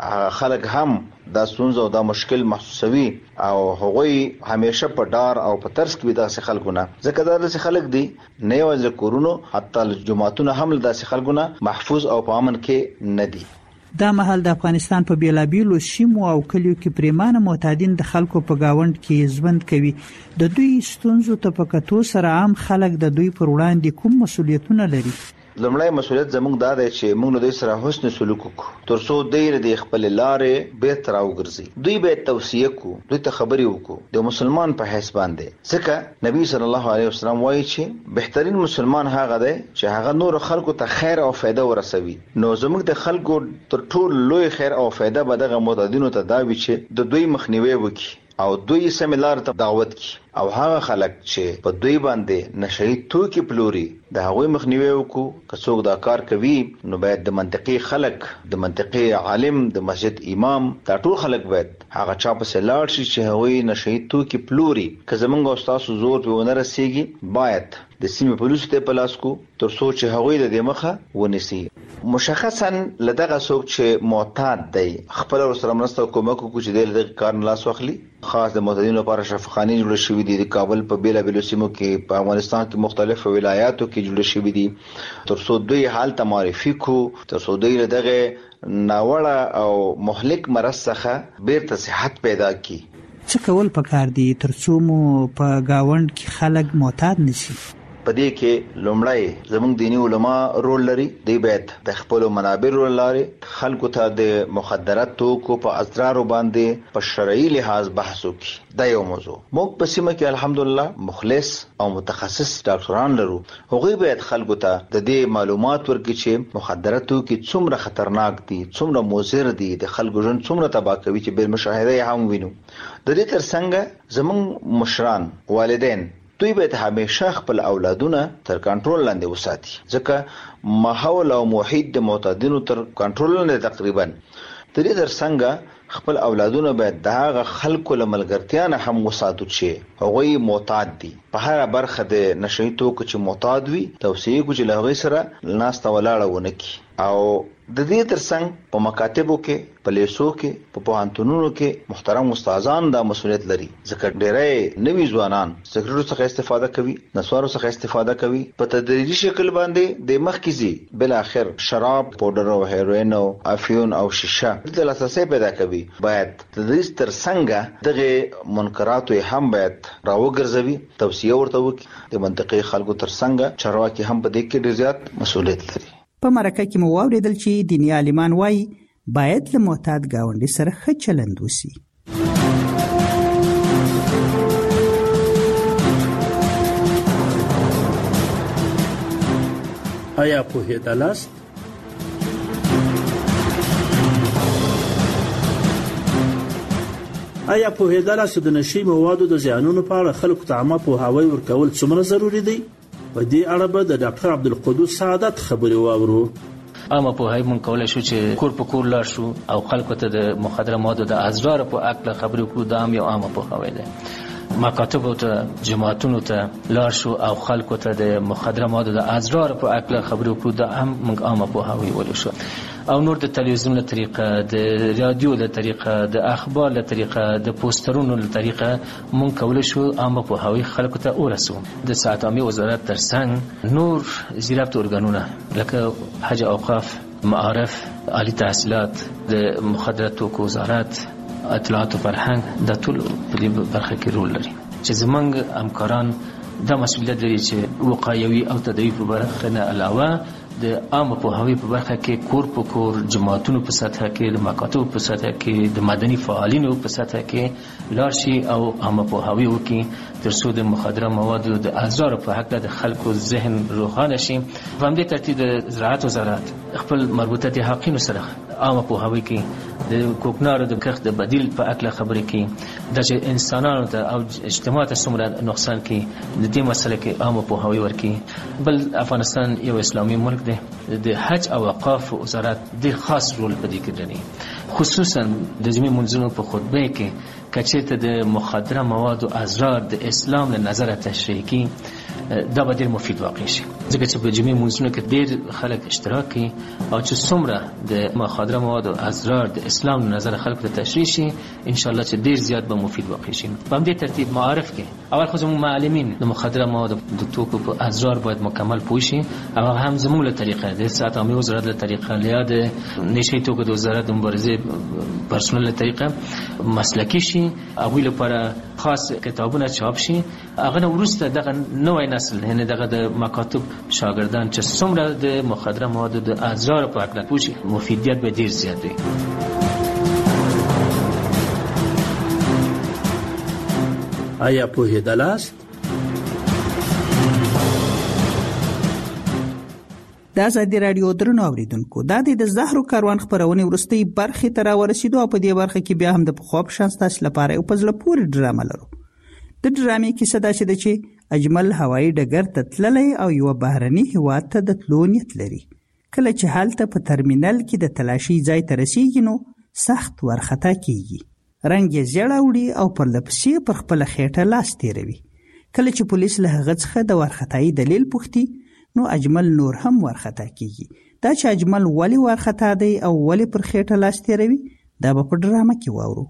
خلک هم دا ستونزه او دا مشکل محسوسوي او هغوی همیشه په ډار او په ترس کې داسې خلکونه ځکه داسې خلک دي نه یوازې کورونو حتی جماعتونه هم داسې خلکونه محفوظ او په امن کې نه دي. دا مهال د افغانستان په بیلابیلو سیمو او کلیو کې پریمانه معتادین د خلکو په گاوند کې ژوند کوي. د دوی ستونزو ته په کتو سره عام خلک د دوی پر وړاندې کوم مسولیتونه لري؟ لومړی مسولیت زموږ دا دی چې موږ له دوی سره حسن سلوک وکړو ترڅو دوی د خپل لارې بیرته راوګرځي. دوی به توصیه کو، دوی ته خبرې وکړو د مسلمان په حیث باندې، ځکه نبی صلی الله علیه وسلم وایي چې بهترین مسلمان هغه دی چې هغه نور خلکو ته خیر او فایده ورسوي. نو زموږ د خلکو تر ټولو لوی خیر او فایده به دغه معتادینو ته دا وي چې د دوی مخنیوي وکړي او دوی سمې لارې ته دعوت کړي، او هغه خلک چې په دوی باندې نشئی توکي پلوري د هغوی مخنیوي وکړو. که څوک دا کار کوي نو باید د منطقي خلک، د منطقي عالم، د مسجد امام، دا ټول خلک باید هغه چا پسې لاړ شي چې هغوی نشئی توکي پلوري. که زمونږ او ستاسو زور په ونه رسېږي باید د سیمې پولیسو ته په لاس کو تر څو چې هغوی د دې مخه ونیسي. مشخصا لدغه څوک چې معتاد دی خپل ورسره مرسته او کومک وکړو چې د دغه کار نه لاس واخلي. خاص د معتادینو لپاره شفاخانې جوړې شوې دي د کابل په بیلابیلو سیمو کې، په افغانستان کې مختلفو ولایاتو کې جوړې شوې دي تر څو دوی حال ته معرفي کو، تر څو دوی له دغه ناوړه او مهلک مرض څخه بیرته صحت پیدا کړي. څه کول پکار دي تر څو مو په گاوند کې خلک معتاد نشي؟ په دې کې لومړی زموږ دینی علما رول لري. دوی باید د خپل منابرو لارې خلکو ته د مخدرات توکو په اضرارو باندې په شرعي لحاظ بحث وکړي. دا یو موضوع. موږ په سیمه کې الحمدلله مخلص او متخصص ډاکټران لرو. هغوی باید خلکو ته د دې معلومات ورکړي چې مخدرات توکي څومره خطرناک دي، څومره مضر دي، د خلکو ژوند څومره تباه کوي چې بل مشاهده یې هم وینو. د دې ترڅنګ زموږ مشران، والدین، دوی باید همیشه خپل اولادونه تر کنټرول لاندې وساتي، ځکه ماحول او محیط د معتادینو تر کنټرول لاندې تقریبا. د دې ترڅنګ خپل اولادونه باید د هغه خلکو له ملګرتیا نه هم وساتو چې هغوی معتاد دي. په هره برخه د نشئی توکو چې معتاد وي توصیه کو چې له هغوی سره ناسته ولاړه ونه کړي. او د دې ترڅنګ په مکاتبو کې، په لیسو کې، په پوهنتونونو کې محترم استادان دا مسؤلیت لري، ځکه ډېری نوي ځوانان سګریټو څخه استفاده کوي، نسوارو څخه استفاده کوي، په تدریجي شکل باندې د مخکې ځي، بل اخر شراب، پودر او هیروین او افیون او شیشه د لاسرسي پیدا کوي. باید د دې ترڅنګ دغه منکراتو هم باید راوګرځوي، توصیه ورته وکړي. د منطقي خلکو ترڅنګ چارواکي هم په دې کې ډېر زیات مسؤلیت لري. په مرکه کې مو واوریدل چې دیني عالمان وایي باید له معتاد گاونډي سره ښه چلند وشي. آیا پوهېدلاست؟ آیا پوهېدلاست چې د نشي موادو د زیانونو په اړه خلکو ته عامه پوهاوی ورکول څومره ضروري دی؟ په دې اړه به د ډاکټر عبدالقدوس سعادت خبرې واورو. عامه پوهاوی مونږ کولای شو چې کور په کور لاړ شو او خلکو ته د مخدره موادو د اضرار په اړه خبرې وکړو. دا هم یو عامه پوهاوی دی. مکاتبو ته، جماعتونو ته لاړ شو او خلکو ته د مخدره موادو د اضرار په اړه خبرې وکړو. دا هم مونږ عامه پوهاوی ولې شو. او نور د تلویزیون له طریقه، د رادیو له طریقه، د اخبار له طریقه، د پوسټرونو له طریقه مونږ کولای شو عامه پوهاوی خلکو ته ورسو. د ساعت عامه وزارت ترڅنګ نور زیرابط ارګانونه لکه حج اوقاف، معارف، عالی تحصیلات، د مخدرات توکو وزارت، اطلاعات او فرهنګ د ټول په دې برخه کې رول لري چې زمونږ همکاران دا مسؤلیت لري چې وقایوي او تدریب په برخه نه علاوه د عامه پوهاوی په برخه کې کور په کور، جماعتونو په سطح کې، د مکاتبو په سطح کې، د مدني فعالینو په سطح کې لاړ شي او عامه پوهاوی وکړي تر څو د مخدره موادو د اضرار په حق د خلکو ذهن روښانه شي. په همدې ترتیب د زراعت وزارت خپل مربوطه د حقینو سره عامه پوهاوی کې د کوکنارو د کښت د بدیل په اړه خبرې کوي، د چې انسانانو ته او اجتماع ته څومره نقصان کوي د دې مسله کې عامه پوهاوی ورکړي. بل افغانستان یو اسلامي ملک دی. د حج او اوقاف وزارت ډېر خاص رول په دې کې لري، خصوصا د جمعې منځونو په خطبه کې کچېته د مخدره موادو اضرار د اسلام له نظره تشریح کی دا به ډېر مفید واقع شي، ځکه چې په جمعې منځونو کې ډېر خلک اشتراک کوي او چې څومره د مخدره موادو اضرار د اسلام له نظره خلکو ته تشریح شي ان شاء الله چې ډېر زیات به مفید واقع شي. په همدې ترتیب معارف کې اول خو زموږ معلمین د مخدره موادو د توکو په اسرار باید مکمل پوه شي او هم زموږ له طریقه د ساعت عامه وزارت له طریقه له د نشي توکو د وزارت مبارزه پرسونل له طریقه مسلکی شي او لپاره خاص کتابونه چاپ شي. هغه ورسته دغه نوې نسل یعنی دغه د مکاتب شاګردان چې څومره د مخدره موادو د اسرار په اړه پوه شي مفیدیت به ډیر زیات وي. آیا پوهېدلاست؟ د ازادي راډیو درنو اوریدونکو دا د زهرو کاروان خبرونه ورستۍ برخې ته راورسېدو او په دې برخه کې بیا هم د پخوا په شان ستاسو لپاره یو په زړه پورې ډرامه لرو. د ډرامې کیسه داسې ده چې اجمل هوایي ډګر ته تللی او یو بهرني هیواد ته د تلو نیت لري. کله چې هلته په ترمینل کې د تلاشي ځای ته رسیږي نو سخت ورخطا کیږي. رنګ یې زیړ اوړي او پر لپسې پر خپله خېټه لاس تیروي. کله چې پولیس له هغه څخه د ورخطایي دلیل پوښتي نو اجمل نور هم ورخطا کیږي. دا چې اجمل ولې ورخطا دی او ولې پر خېټه لاس تیروي دا به په ډرامه کې واورو.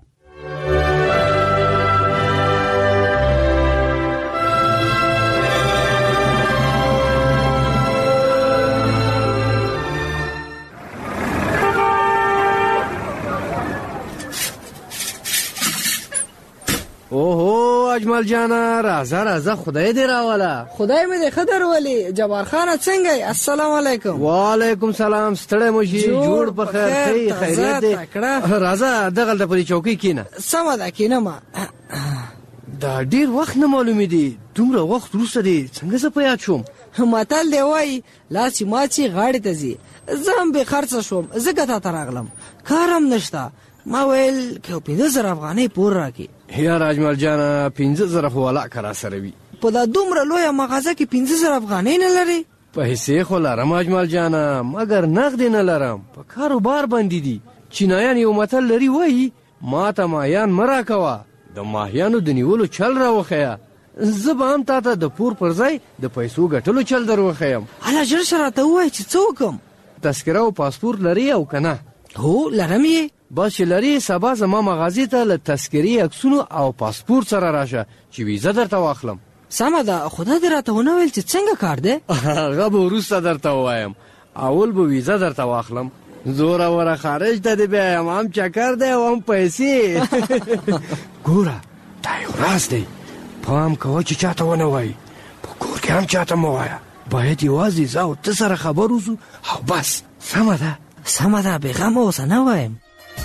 اوهو اجمل جانا راځه راځه خدای دې راوله. خدای مې دې خدر ولی. جبار خان څنګه؟ السلام علیکم. وعلیکم سلام. ستړی مو شي؟ جوړ په خیر خیریت دې. راځه دغلته په دې چوکۍ کېنه. سمه ده کېنم. دا ډیر وخت نه معلومې دي. دومره وخت وروسته دې څنګه زه په یاد شوم؟ متل دی وایي لاس ماچی غاړې ته ځي. زه هم بې خرڅه شوم ځکه تا ته راغلم. کار هم نشته. ما ویل که پنځه زره افغانۍ پور راکړي. یار اجمل جانا پنځه زره خو ولاکه راسره وي. په دا دومره لویه مغازه کې پنځه زره افغانۍ نه لرې؟ پیسې خو لرم اجمل جانا مګر نغدې نه لرم. په کاروبار باندې دي. چینایان یو متل لري وایي ما ته ماهیان مه راکوه د ماهیانو د نیولو چل راوښیه. زه به هم تا ته د پور پر ځای د پیسو ګټلو چل در وښیم. هله ژر شه راته ووایه چې څه وکړم. تذکره او پاسپورت لري او که نه؟ هو لرم یې. بس چې لري سبا زما مغازې ته له تذکرې عکسونو او پاسپورت سره راشه چې ویزه درته واخلم. سمه ده. خدا دې راته ونه ویل چې څنګه کار دی؟ هغه به وروسته درته ووایم. اول به ویزه درته واخلم. زوروره خارج ته دې بیایم. هم چکر دی او هم پیسې. ګوره دا یو راز دی. پام کوه چې چاته ونه وایي. په کور کې هم چاته مه وایه. باید یوازې زه او ته سره خبر اوسو او بس. سمه ده؟ سمه ده. بېغمه اوسه نه وایم.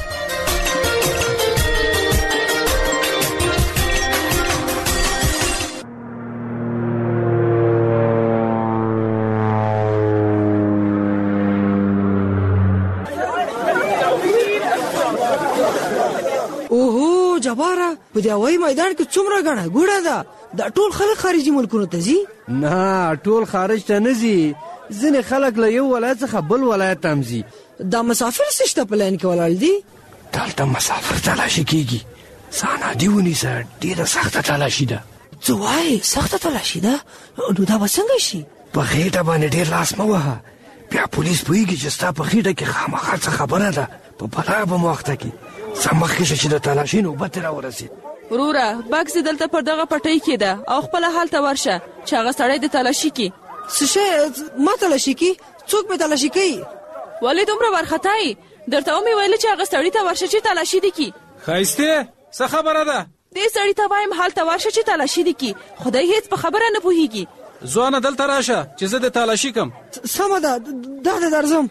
اوهو جباره په دې هوایي میدان کې څومره ګڼه ګوڼه ده. دا ټول خلک خارجي ملکونو ته ځي؟ نه ټول خارج ته نه ځي. ځینې خلک له یو ولایت څخه بل ولایت ته هم ځي. دا مسافر څه شته په لاین کې ولاړ دي؟ دلته مسافر تلاشي کېږي. ځان عادي ونیسه. ډېره سخته تلاشي ده. څه وایې سخته تلاشي ده؟ نو دا به څنګه شي؟ په خېټه باندې ډېر لاس مه وهه. بیا پولیس پوهېږي چې ستا په خېټه کې خامخا څه خبره ده. په بلا به مو وخته کي. ځه مخکې شه چې د تلاشي نوبت راورسېد. وروره بکس دلته پر دغه پټۍ کې ده او خپله هلته ورشه چې هغه سړی د تلاشي کې. څه شی ما تلاشي کې؟ څوک مې تلاشي کوي؟ ولې دومره وارخطایي؟ درته ومې ویله چې هغه سړي ته ورشه چې تلاشي دې کي. ښایستې څه خبره ده؟ دې سړي ته وایم هلته ورشه چې تلاشي دې کي. خدای هېڅ په خبره نه پوهېږي. ځوانه دلته راشه چې زه د تلاشي کم. سمه ده دا ده درځم.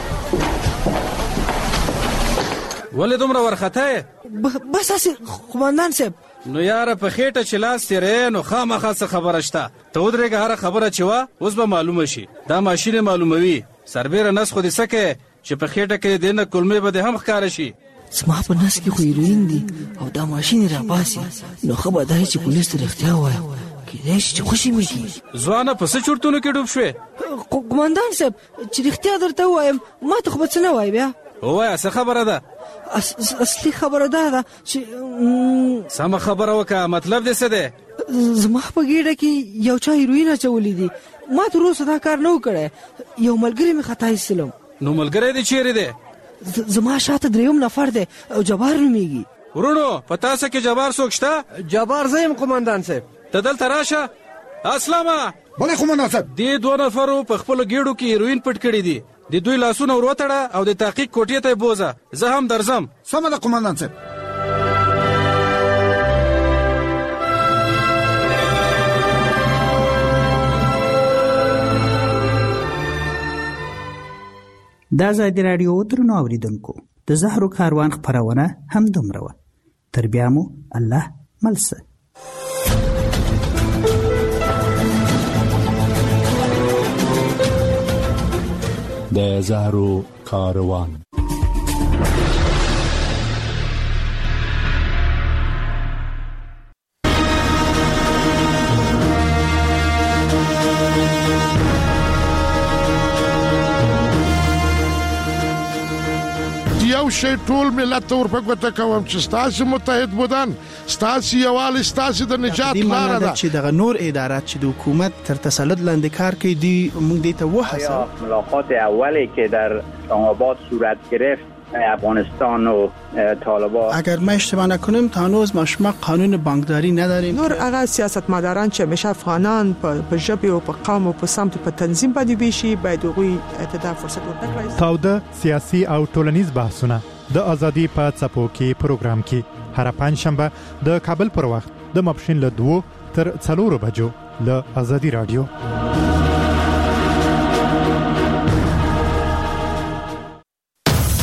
ولې دومره وارخطا یې؟ بس هسې قومندان صاحب. نو یاره په خېټه چې لاس تېرې نو خامخا څه خبره شته. ته ودرېږه هره خبره چې وه اوس به معلومه شي. دا ماشین معلوموي. سربیره نس خو دې څه کوې چې په خېټه کې دې نه کلمې به دې هم ښکاره شي. زما په نس کې خو هیروین دي او دا ماشین یې راباسي. نو ښه به دا چې پولیس ته رښتیا ووایه. کېدای شي چې خوشي مې کړي. ځوانه په څه چورتونو کې ډوب شوې؟ قومندان صاحب چې رښتیا درته ووایم ما ته خو به څه نه وایي بیا. ووایه څه خبره ده؟ اصلي خبره دا ده چې سمه خبره وکړه. مطلب دې څه دی؟ زما په ګېډه کې یو چا هیروین اچولي دي. ما تر اوسه دا کار نه و کړی. یو ملګري مې خطا ایستلم. نو ملګری دې چیرې دی؟ زما شاته درېیم نفر دی او جبار نومېږي. ورونو په تاسو کې جبار څوک شته؟ جبار زه یم قومندان صاحب. ته دلته راشه. اسلامه بله خو مناسب دې دوه نفرو په خپلو ګېډو کې هیروین پټ کړي دي. د دوی لاسونه ور وتړه او د تحقیق کوټې ته یې بوځه. زه هم درځم. سمه ده قومندان صاحب. دا ازادي راډیو درنو اوریدونکو د زهرو کاروان خپرونه هم دومره وه. تر بیا مو الله ملسه. د زهرو کاروان. یو شی ټول ملت ته ورپګوته کوم چې ستاسو متحد بودن، ستاسو یووالی، ستاسو د نجات لاره ده. چې دغه نور ادارات چې د حکومت تر تسلط لاندې کار کوي دی موږ دې ته وهڅوو. ملاقات اولی که در اسلام آباد صورت گرفت افغانستان و طالبان، اگر ما اشتباه نکنیم تا هنوز ما قانون بانکداری نداریم. نور هغه سیاستمداران چې همیشه افغانان په ژبه او په قوم او په سمت په تنظیم باندې ویشي باید هغوی ته دا فرصت ورکړي. تاوده سیاسي او ټولنیز بحثونه د ازادي په څپو کې پروګرام کې هر پنځشنبه د کابل پر وخت د ماپښین له دوه تر څلورو بجو له ازادي رادیو.